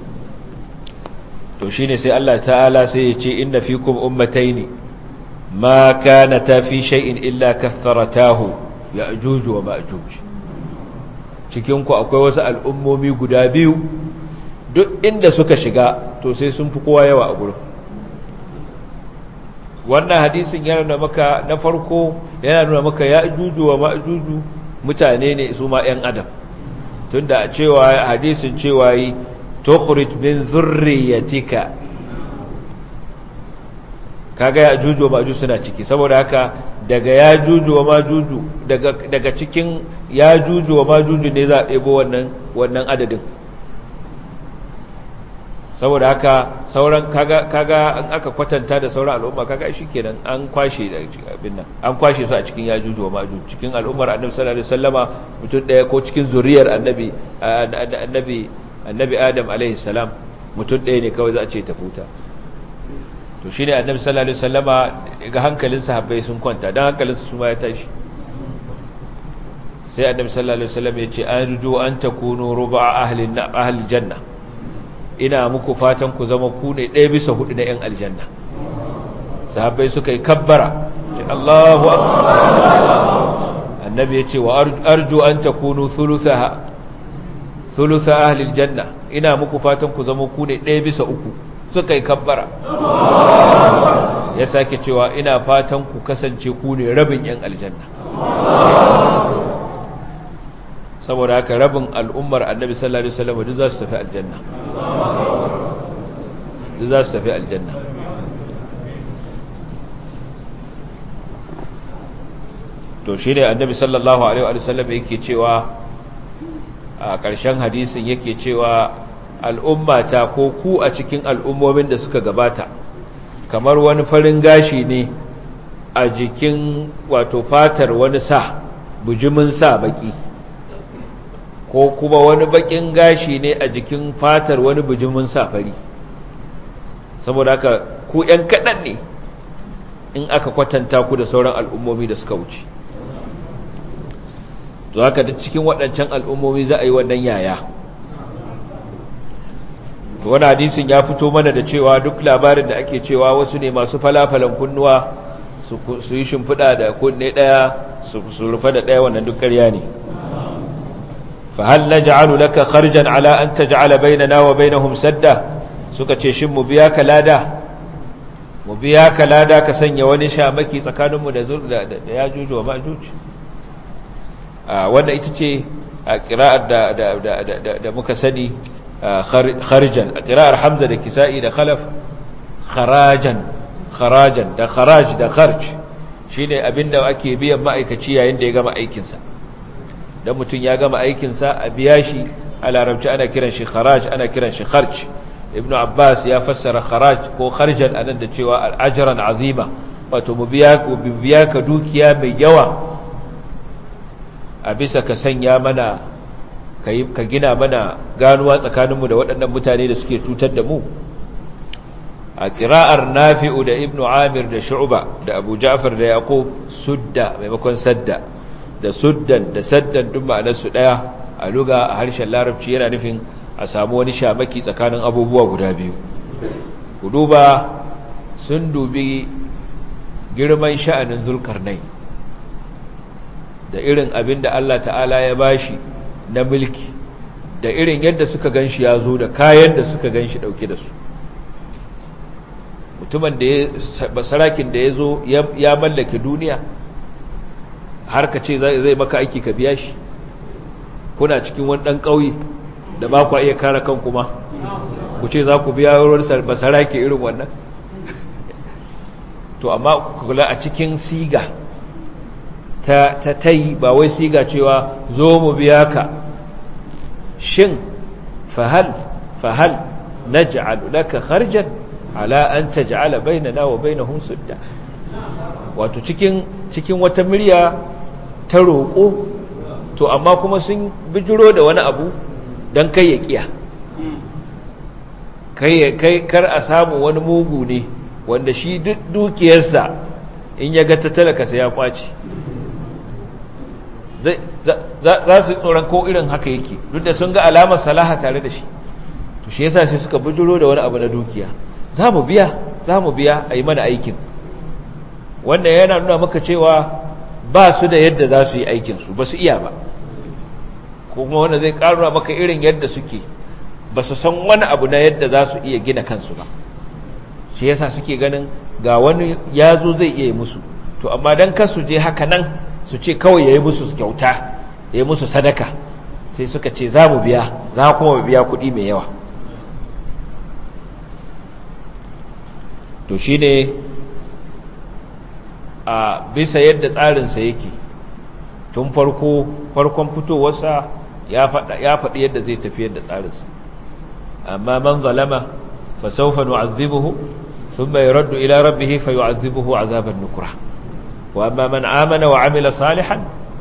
To shine sai Allah ta'ala sai ya ce inna fikum ummataini ma kanata fi shay'in illa katharatahu ya'juj wa ma'juj. Cikin ku akwai wasu al'ummomi guda biyu, duk inda suka shiga to sai sun fi kowa yawa a gurin. Wannan hadisin yana nuna maka, na farko yana nuna maka ya'juj wa ma'juj mutane ne su ma 'yan adam, tunda cewa hadisin cewa yi tukhrij min zurriyatika, kaga ya'juj wa ma'juj suna ciki. Saboda haka daga ya'juj wa ma'juj, daga daga cikin ya'juj wa ma'juj ne za a ɗebo wannan wannan adadin. Saboda haka sauran kaga kaga an aka kwatanta da sauran al'umma, kaga shikenan an kwashe da abin nan, an kwashe su a cikin ya'juj wa ma'juj. Cikin al'ummar annabi sallallahu alaihi wasallama mutum daya, ko cikin zuriyar annabi annabi annabi Adam alaihi salam mutum daya ne kawai za a ce ta futa. To shine annabi sallallahu alaihi wasallama ga hankalin sahabbai sun kwanta, dan hankalin su ma ya tashi. Sai annabi sallallahu alaihi wasallam ya ce arju an takunu ruba ahli ahli janna, ina muku fatan ku zama ku ne ɗaya bisa hudu na 'yan aljanna. Sahabbai suka yi kabbara, ce Allahu akbar. Annabi ya ce wa arju an takunu thuluthaha thulutha ahli aljanna, ina muku fatan ku zama ku ne ɗaya bisa uku. Suka yi kabbara. Ya sake cewa ina fatan ku kasance ku ne rabin 'yan aljanna. Saboda haka rabin al'ummar annabi sallallahu alaihi wasallam duk za su tafi aljanna, duk za su tafi aljanna. To shi ne annabi sallallahu alaihi wasallam yake cewa a ƙarshen hadisin, yake cewa al'ummata ko ku a cikin al'ummomin da suka gabata kamar wani farin gashi ne a jikin wato fatar wani sa, bujimin sa baki, ko kuma wani bakin gashi ne a jikin fatar wani bijimin safari. Saboda haka ku ‘yan kaɗan ne in aka kwatanta ku da sauran al'ummomi da suka wuce. To haka duk cikin waɗancan al'ummomi za a yi wannan yaya. Wani hadisin ya fito mana da cewa duk labarin da ake cewa wasu ne masu falafalan kunnuwa su yi shimfiɗa da kunne ɗaya su rufe da ɗaya, wannan duk ƙarya ne. فهل نجعل لك خرجا على أن تجعل بيننا وبينهم سدا suka ce shin mu biya ka lada mu biya ka lada ka sanya wani shamaki tsakaninmu da da yajuj wa majuj. a wanda ita ce a qira'ar da da da da muka sani kharjan, a qira'ar Hamza da Kisa'i da Khalaf kharajan kharajan da kharaj da kharj shine abinda ake biyan ma'aikaci yayin da ya gama aikinsa. Dan mutum ya gama aikinsa a biya shi, a larabci ana kiran shi kharaj, ana kiran shi kharj. Ibn Abbas ya fassara kharaj ko kharjan anan da cewa al-ajran azima, wato mu biya ku biya ka dukiya mai yawa a bisa ka sanya mana kai ka gina mana ganuwa tsakaninmu da waɗannan mutane da suke cutar da mu. A qira'ar Nafi'u da Ibn Amir da Shu'ba da Abu Ja'far da Yaqub sudda maimakon sadda, da suddan da saddan duk ma'anarsu daya. a luga a harshen larabci yana nufin a samu wani shamaki tsakanin abubuwa guda biyu. ku duba sun dubi girman sha'anin Zulkarnain da irin abin da Allah ta'ala ya bashi na mulki da irin yadda suka ganshi ya zo da kayan da suka ganshi dauke da su. Mutumin da ya basarakin da ya zo ya mallake duniya har ka ce zai maka aiki ka biya shi, kuna cikin wani ɗan ƙauye da ba ku iya kare kan kuma ku ce za ku biya wurin basarake irin wannan. To amma kula a cikin siga ta ta tai ba wai siga cewa zo mu biya ka, shin fahal fahal naj'alu laka kharjan ala an taj'ala bainana wa bainahum sudda. Wato cikin cikin wata murya ta roƙo, to amma kuma sun bijiro da wani abu dan kai ya kiya, kai kai kar a samu wani mugu ne wanda shi duk dukiyarsa in ya ga ta talaka sai ya kwaci. Za su tsoron ko irin haka yake, duk da sun ga alamar salaha tare da shi, to shi yasa sai suka bijiro da wani abu na dukiya. Za mu biya, za mu biya a yi mana aikin. Wannan yana nuna maka cewa ba su da yadda za su yi aikinsu, ba su iya ba. Kuma wanda zai ƙarura maka irin yadda suke, ba su san wani abu na yadda za su iya gina kansu ba. Shi yasa suke ganin ga wani ya zo zai iya yi musu, to amma don kasu je haka nan su ce kawai ya yi musu kyauta, ya yi musu sadaka, sai suka ce za mu biya, za kuma mu biya kuɗi mai yawa. To shi ne a bisa yadda tsarinsa yake tun farko farkon fitowarsa ya faɗi yadda zai tafi yadda tsarinsa. Amma man zalama fa sawfa nu'azzibuhu thumma yuraddu ila rabbih fa yu'azzibuhu 'azaban nukra. Wa amma man amana wa 'amila salihan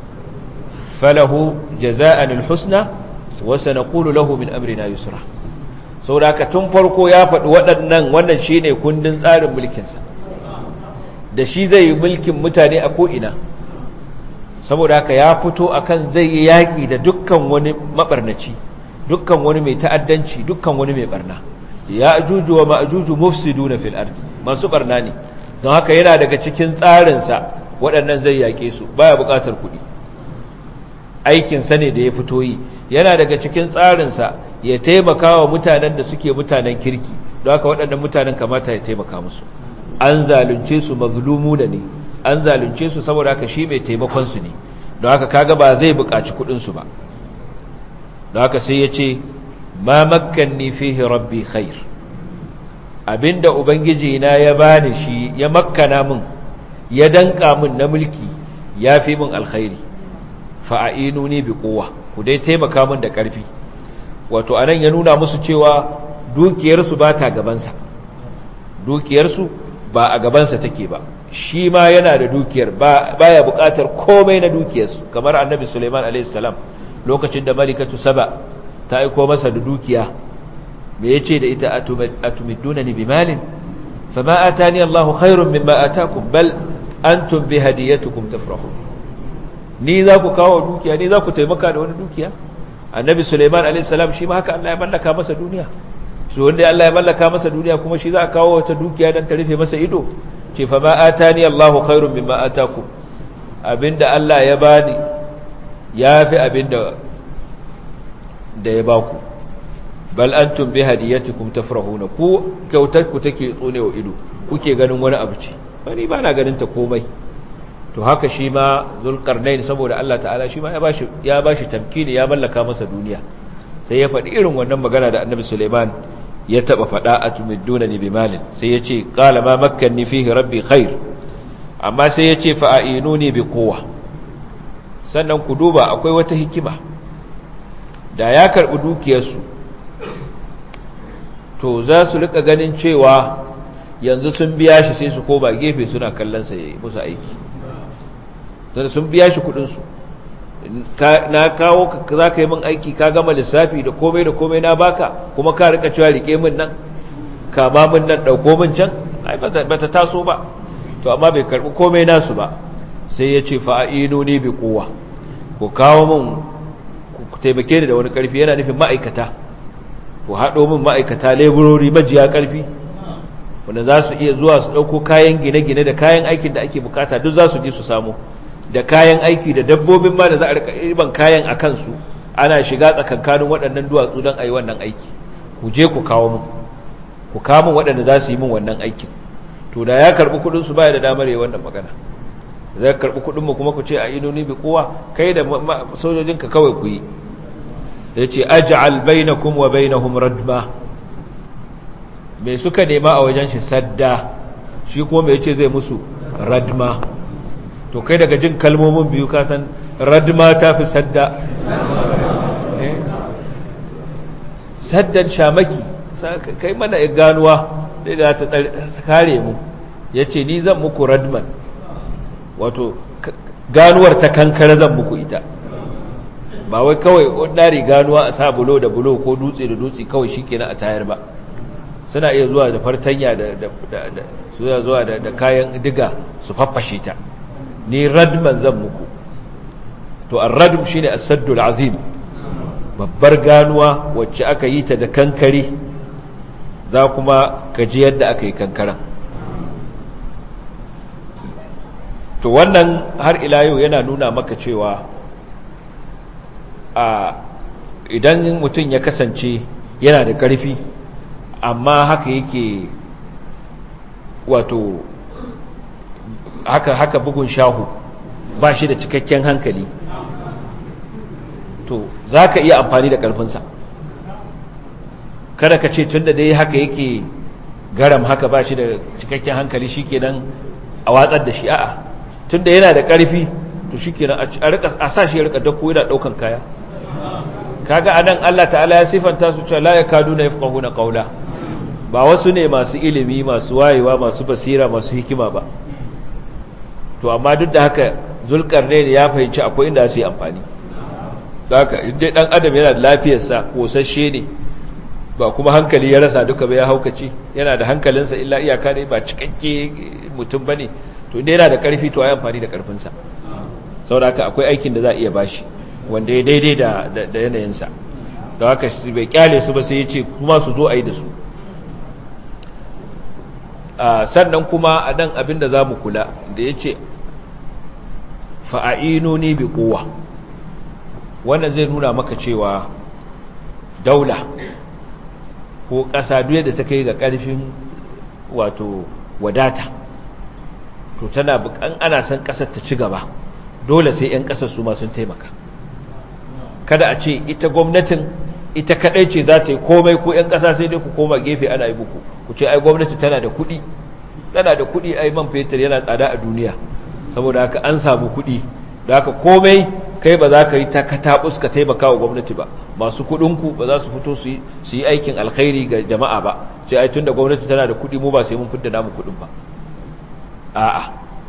falahu jazaa'an al-husna wa sanaqulu lahu min amrina yusra. Saboda haka tun farko ya faɗi waɗannan, wannan shine kundin tsarin mulkinsa, da shi zai yi mulkin mutane a ko'ina. Saboda haka ya fito akan zai yi yaƙi da dukkan wani maɓarnaci, dukkan wani mai ta'addanci, dukkan wani mai ɓarna. Ya ajuju wa ma'ajuju mufsiduna fil ardi, masu ɓarna ne. Don haka yana daga cikin tsarinsa waɗannan zai yaƙe su, baya buƙatar kuɗi. Aikinsa ne da ya fito yi. Yana daga cikin tsarinsa ya taimaka wa mutanen da suke mutanen kirki, don haka waɗannan mutanen kamata ya taimaka musu. An zalunce su, mazlumu da ne, an zalunce su, saboda haka shi mai taimakonsu ne, don haka kaga ba zai buƙaci kuɗinsu ba. Don haka sai ya ce ma makkanni fihi rabbi khair, abinda ubangiji na ya bani shi, ya makkana min, ya danka min na mulki, ya fi min alkhairi. Fa'inuni bi quwwa, ku dai taimaka min da ƙarfi. Wato anan ya nuna musu cewa dukiyarsu ba ta gabansa, dukiyarsu ba a gabansa take ba. Shi ma yana da dukiyar, baya buƙatar komai na dukiyarsu, kamar annabi Sulaiman alaihi salam lokacin da malikatu Saba ta aiko masa da dukiya, me yace da ita, atumiddunani bimalin fama atani Allahu khairun mimma atakum bal antum bi hadiyatukum tafrahun. Ni za ku kawo dukiya, ni za ku taimaka da wani dukiya? Annabi Sulaiman alaihi salam shi ma haka Allah ya mallaka masa duniya. Shi wanda Allah ya mallaka masa duniya kuma shi za a kawo wata dukiya dan ta rufe masa ido? Ce fa ma atani Allahu khairun mimma atakum, abinda Allah ya bani yafi abinda da ya baku. Bal antum bi hadiyatikum tafrahuna, ku kyautar ku take tsonewa ido, kuke ganin wani abu ce, bani ba na ganin ta komai. To haka shi ma Zulkarnain, saboda Allah ta'ala shi ma ya bashi ya bashi tamkini, ya mallaka masa duniya, sai ya faɗi irin wannan magana da Annabi Sulaiman ya taba faɗa, atumiddunani bimalin, sai ya ce qala ma makkanni fihi rabbi khair, amma sai ya ce fa'inuni bi quwwa. Sannan ku duba akwai wata hikima, da ya karbi dukiyarsu to za su rika ganin cewa yanzu sun biya shi, sai su koma gefe suna kallon sa yayi musu aiki. Don sun biya shi kudinsu, na kawo za ka yi min aiki, ka gama lissafi da komai da komai na baka, kuma ka rika cewa rike min nan, kama min nan, ɗauko min can, ai ba ta taso ba. To amma bai karɓi komai nasu ba, sai ya ce fa'inu ni bi kowa, ku kawo min ku taimake ni da wani ƙarfi yana nufin ma'aikata ku haɗo min ma'aikata leburori majiya ƙarfi wanda za su iya zuwa su ɗauko kayan gine-gine da kayan aikin da ake bukata duk za su je su samu da kayan aiki da dabbobin ma da za a rika iban kayan a kansu ana shiga tsakankanin waɗannan duwatsu don a yi wannan aiki ku je ku kawo min ku kawo min waɗanda za su yi min wannan aikin to da ya karɓi kuɗinsu ba ya da damar yi wannan magana zai karɓi kuɗinmu kuma ku ce a inoni bi kowa kai da sojojinka kawai ku yi ya ce aj'al bainakum wa bainahum radma me suka nema a wajen shi sadda shi kuma me yace zai musu radma to kai daga jin kalmomin biyu ka san radma ta fi sadda saddan shamaki kai mana ganuwa da ta kare mu yace ni zan muku radman wato ganuwar ta kankare zan muku ita ba wai kawai ordinary ganuwa a sa bulo da bulo ko dutse da dutse kawai shikenan a tayar ba suna iya zuwa da fartanya da da su zuwa da kayan diga su faffashe ta ni radman zan muku to ar-radm shine as-saddul azim babbar ganuwa wacce aka yi ta da kankare za kuma kaji yadda aka yi kankaran to wannan har ila yau yana nuna maka cewa a idan mutum ya kasance yana da ƙarfi amma haka yake wato haka haka bugun shahu ba shi da cikakken hankali to za ka iya amfani da ƙarfinsa kada ka ce tun da dai haka yake garam haka ba shi da cikakken hankali shi kenan a watsar da shi a'a tun da yana da ƙarfi to shi kenan a sa shi ya rika dako yana ɗaukan kaya kaga anan Allah ta'ala ya sifanta su cewa la yakaduna yafqahuna qawla ba wasu ne masu ilimi masu wayewa masu basira masu hikima ba to amma duk da haka Zulkarnain ya fahimci akwai inda su yi amfani haka idan dan adam yana da lafiyarsa kosasshe ne ba kuma hankali ya rasa duka ba ya haukace yana da hankalinsa illa iyaka ne ba cikakke mutum bane to idan yana da karfi to ayi amfani da karfinsa saboda haka akwai aikin da za a iya bashi wanda ya daidai da da yanayinsa da haka shi bai kyale su ba sai ya ce kuma su zo a yi da su sannan kuma a nan abinda za mu kula da ya ce fa'a'inoni bi kowa wannan zai nuna maka cewa daula ko ƙasa duye da ta kai ga ƙarfin wato wadata to tana bukan ana son ƙasar ta ci gaba dole sai 'yan ƙasar su ma sun taimaka kada a ce ita gwamnatin ita kadai ce za ta yi komai ko 'yan ƙasa sai dai ku koma gefe ana yi muku ku ce ai gwamnati tana da kuɗi tana da kuɗi ai man fetur yana tsada a duniya saboda haka an samu kuɗi da haka komai kai ba za ka yi ta kataɓus ka taimaka wa gwamnati ba masu kuɗinku ba za su fito su yi aikin alkhairi ga jama'a ba ce ai tun da gwamnati tana da kuɗi mu ba sai mun fidda namu kuɗin ba a'a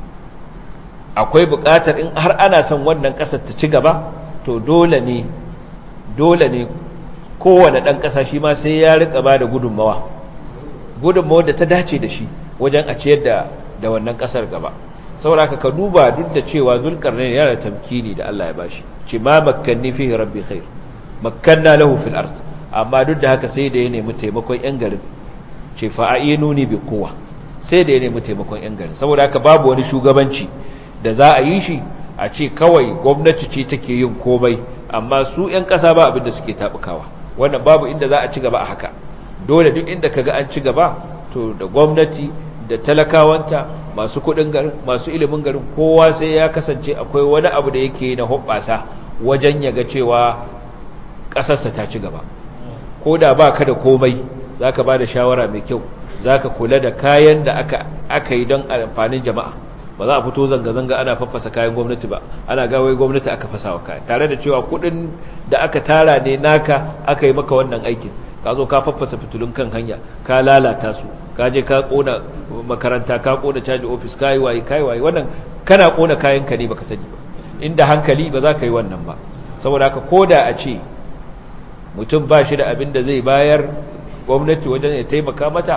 akwai buƙatar in har ana son wannan ƙasar ta ci gaba to dole ne dole ne kowane ɗan ƙasa shi ma sai ya riƙa ba da gudunmawa gudunmawa da ta dace da shi wajen a ciyar da da wannan ƙasar gaba saboda ka duba duk da cewa Zulkarnain yana da tamkini da Allah ya bashi ce ma makkanni fihi rabbi khair makkanna lahu fil ard amma duk da haka sai da ya nemi taimakon yan garin ce fa'inuni bi quwwa sai da ya nemi taimakon yan garin saboda haka babu wani shugabanci da za a yi shi a ce kawai gwamnati ce take yin komai amma su 'yan ƙasa ba abinda suke taɓukawa wannan babu inda za a ci gaba a haka dole duk inda kaga an ci gaba to da gwamnati da talakawanta masu kuɗin garin masu ilimin garin kowa sai ya kasance akwai wani abu da yake na hoɓɓasa wajen ya ga cewa ƙasarsa ta ci gaba ko da ba ka da komai za ka ba da shawara mai kyau za ka kula da kayan da aka, aka yi don amfanin jama'a ba za a fito zanga-zanga ana faffasa kayan gwamnati ba ana gawai gwamnati aka fasa wa kayan tare da cewa kudin da aka tara ne naka aka yi maka wannan aikin ka zo ka faffasa fitulun kan hanya ka lalata su ka je ka kona makaranta ka kona caji ofis ka yi waye ka yi waye wannan kana kona kayan ka ne baka sani ba inda hankali ba za ka yi wannan ba saboda haka koda a ce mutum ba shi da abin da zai bayar gwamnati wajen ya taimaka mata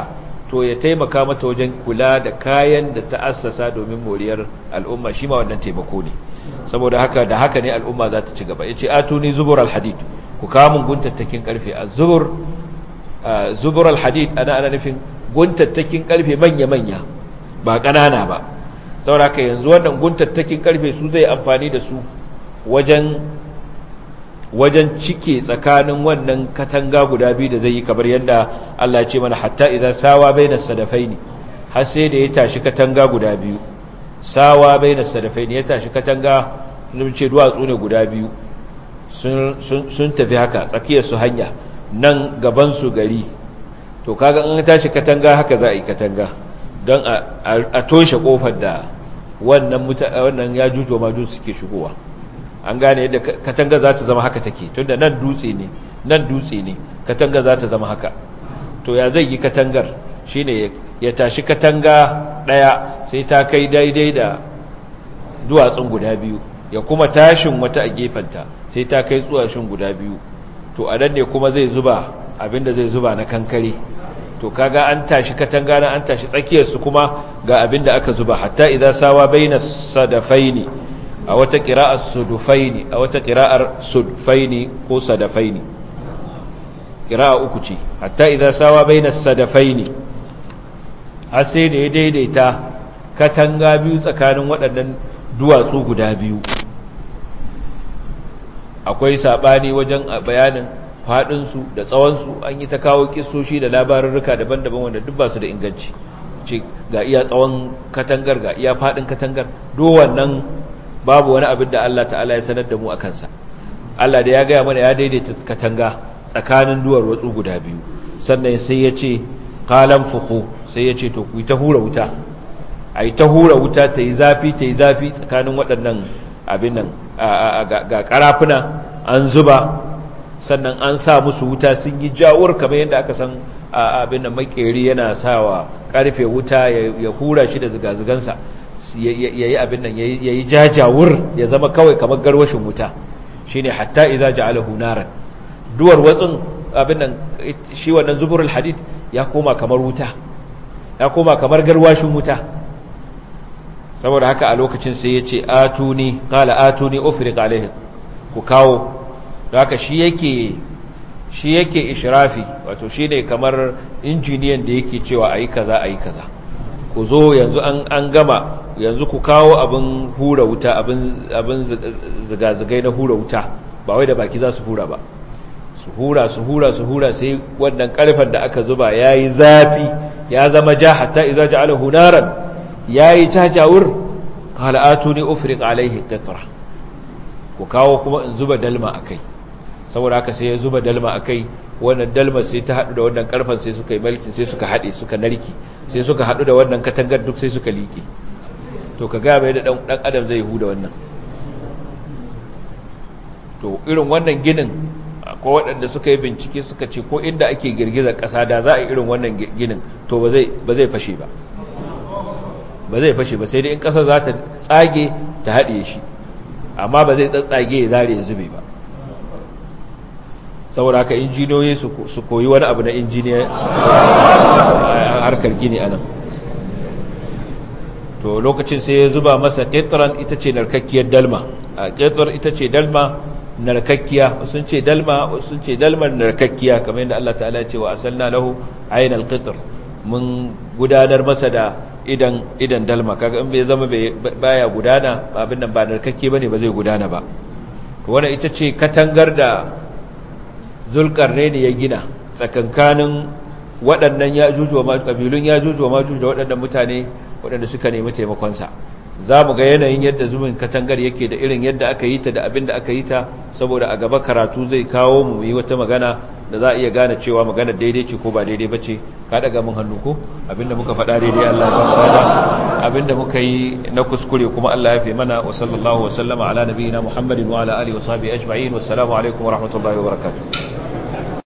to ya taimaka mata wajen kula da kayan da ta assasa domin moriyar al'umma shi ma wannan taimako ne saboda haka da haka ne al'umma za ta ci gaba yace atuni zubur alhadid ku kawo mun guntattakin karfe az-zubur zubur alhadid ana ana nufin guntattakin karfe manya manya ba kanana ba saboda haka yanzu wannan guntattakin karfe su zai amfani da su wajen wajen cike tsakanin wannan katanga guda biyu da zai yi kamar yadda Allah ya ce mana hatta idza sawa bainas sadafaini har sai da ya tashi katanga guda biyu sawa bainas sadafaini ya tashi katanga mun ce duwatsu ne guda biyu sun sun tafi haka tsakiyar su hanya nan gaban su gari to kaga in tashi katanga haka za a yi katanga don a toshe kofar da wannan wannan ya jujo ma juju suke shigowa an gane yadda katanga za ta zama haka take tunda nan dutse ne nan dutse ne katanga za ta zama haka to ya zai yi katangar shine ya tashi katanga daya sai ta kai daidai da duwatsun guda biyu ya kuma tashin wata a gefenta sai ta kai tsuwashin guda biyu to a nan ne kuma zai zuba abinda zai zuba na kankare to kaga an tashi katanga na an tashi tsakiyar su kuma ga abinda aka zuba hatta idza sawa bainas sadafaini a wata qira'ar sudufaini a wata qira'ar sudfaini ko sadafaini qira'a uku ce hatta idza sawa bainas sadafaini har sai da ya daidaita katanga biyu tsakanin waɗannan duwatsu guda biyu akwai sabani wajen bayanin fadinsu da tsawonsu an yi ta kawo kissoshi da labarurruka daban-daban wanda duk ba su da inganci ce ga iya tsawon katangar ga iya fadin katangar do wannan babu wani abin da Allah ta'ala ya sanar da mu a kansa Allah da ya gaya mana ya daidaita katanga tsakanin duwar watsu guda biyu sannan sai ya ce qalam fuhu sai ya ce to ku ta hura wuta ai ta hura wuta ta yi zafi ta yi zafi tsakanin waɗannan abin nan ga karafuna an zuba sannan an sa musu wuta sun yi jawur kamar yadda aka san abin da makeri yana sawa karfe wuta ya hura shi da zigazigansa ya yi abin nan ya yi jajawur ya zama kawai kamar garwashin wuta shi ne hatta idza ja'alahu naran duwar watsin abin nan shi wannan zuburul hadid ya koma kamar wuta ya koma kamar garwashin wuta saboda haka a lokacin sai ya ce atuni qala atuni ufriq alaihi ku kawo da haka shi yake shi yake ishrafi wato shine kamar injiniyan da yake cewa ayi kaza ayi kaza ku zo yanzu an an gama yanzu ku kawo abin hura wuta abin abin zigazigai na hura wuta ba wai da baki za su hura ba su hura su hura su hura sai wannan karfan da aka zuba yayi zafi ya zama ja hatta idza ja'alahu naran yayi tajawur qala atuni ufriq alaihi qitra ku kawo kuma in zuba dalma akai saboda haka sai ya zuba dalma akai wannan dalma sai ta hadu da wannan karfan sai suka yi malkin sai suka hade suka narki sai suka hadu da wannan katangar duk sai suka liƙe to ka ga bai da dan adam zai huda wannan to irin wannan ginin ko waɗanda suka yi bincike suka ce ko inda ake girgizar ƙasa da za a yi irin wannan ginin to ba zai ba zai fashe ba ba zai fashe ba sai dai in ƙasa za ta tsage ta haɗe shi amma ba zai tsatsage ya zare ya zube ba saboda haka injiniyoyi su koyi wani abu na injiniya harkar gini anan to lokacin sai ya zuba masa qitran ita ce narkakkiyar dalma a qitr ita ce dalma narkakkiya sun ce dalma sun ce dalmar narkakkiya kamar yadda Allah ta'ala ya ce wa asalna lahu aynal qitr mun gudanar masa da idan idan dalma kaga in bai zama baya gudana abin nan ba narkakke bane ba zai gudana ba to wannan ita ce katangar da Zulkarnaini ya gina tsakankanin waɗannan Yajuj wa Majuj kabilun Yajuj wa Majuj da waɗannan mutane waɗanda suka nemi taimakon sa zamu ga yanayin yadda zumin katangar yake da irin yadda aka yi ta da abin da aka yi ta saboda a gaba karatu zai kawo mu yi wata magana da za a iya gane cewa magana daidai ce ko ba daidai bace ka daga mun hannu ko abinda muka faɗa daidai Allah ya ba mu abinda muka yi na kuskure kuma Allah ya fi mana wa sallallahu wa sallama ala nabiyina Muhammadin wa ala alihi wa sahbihi ajma'in wassalamu alaikum wa rahmatullahi wa barakatuh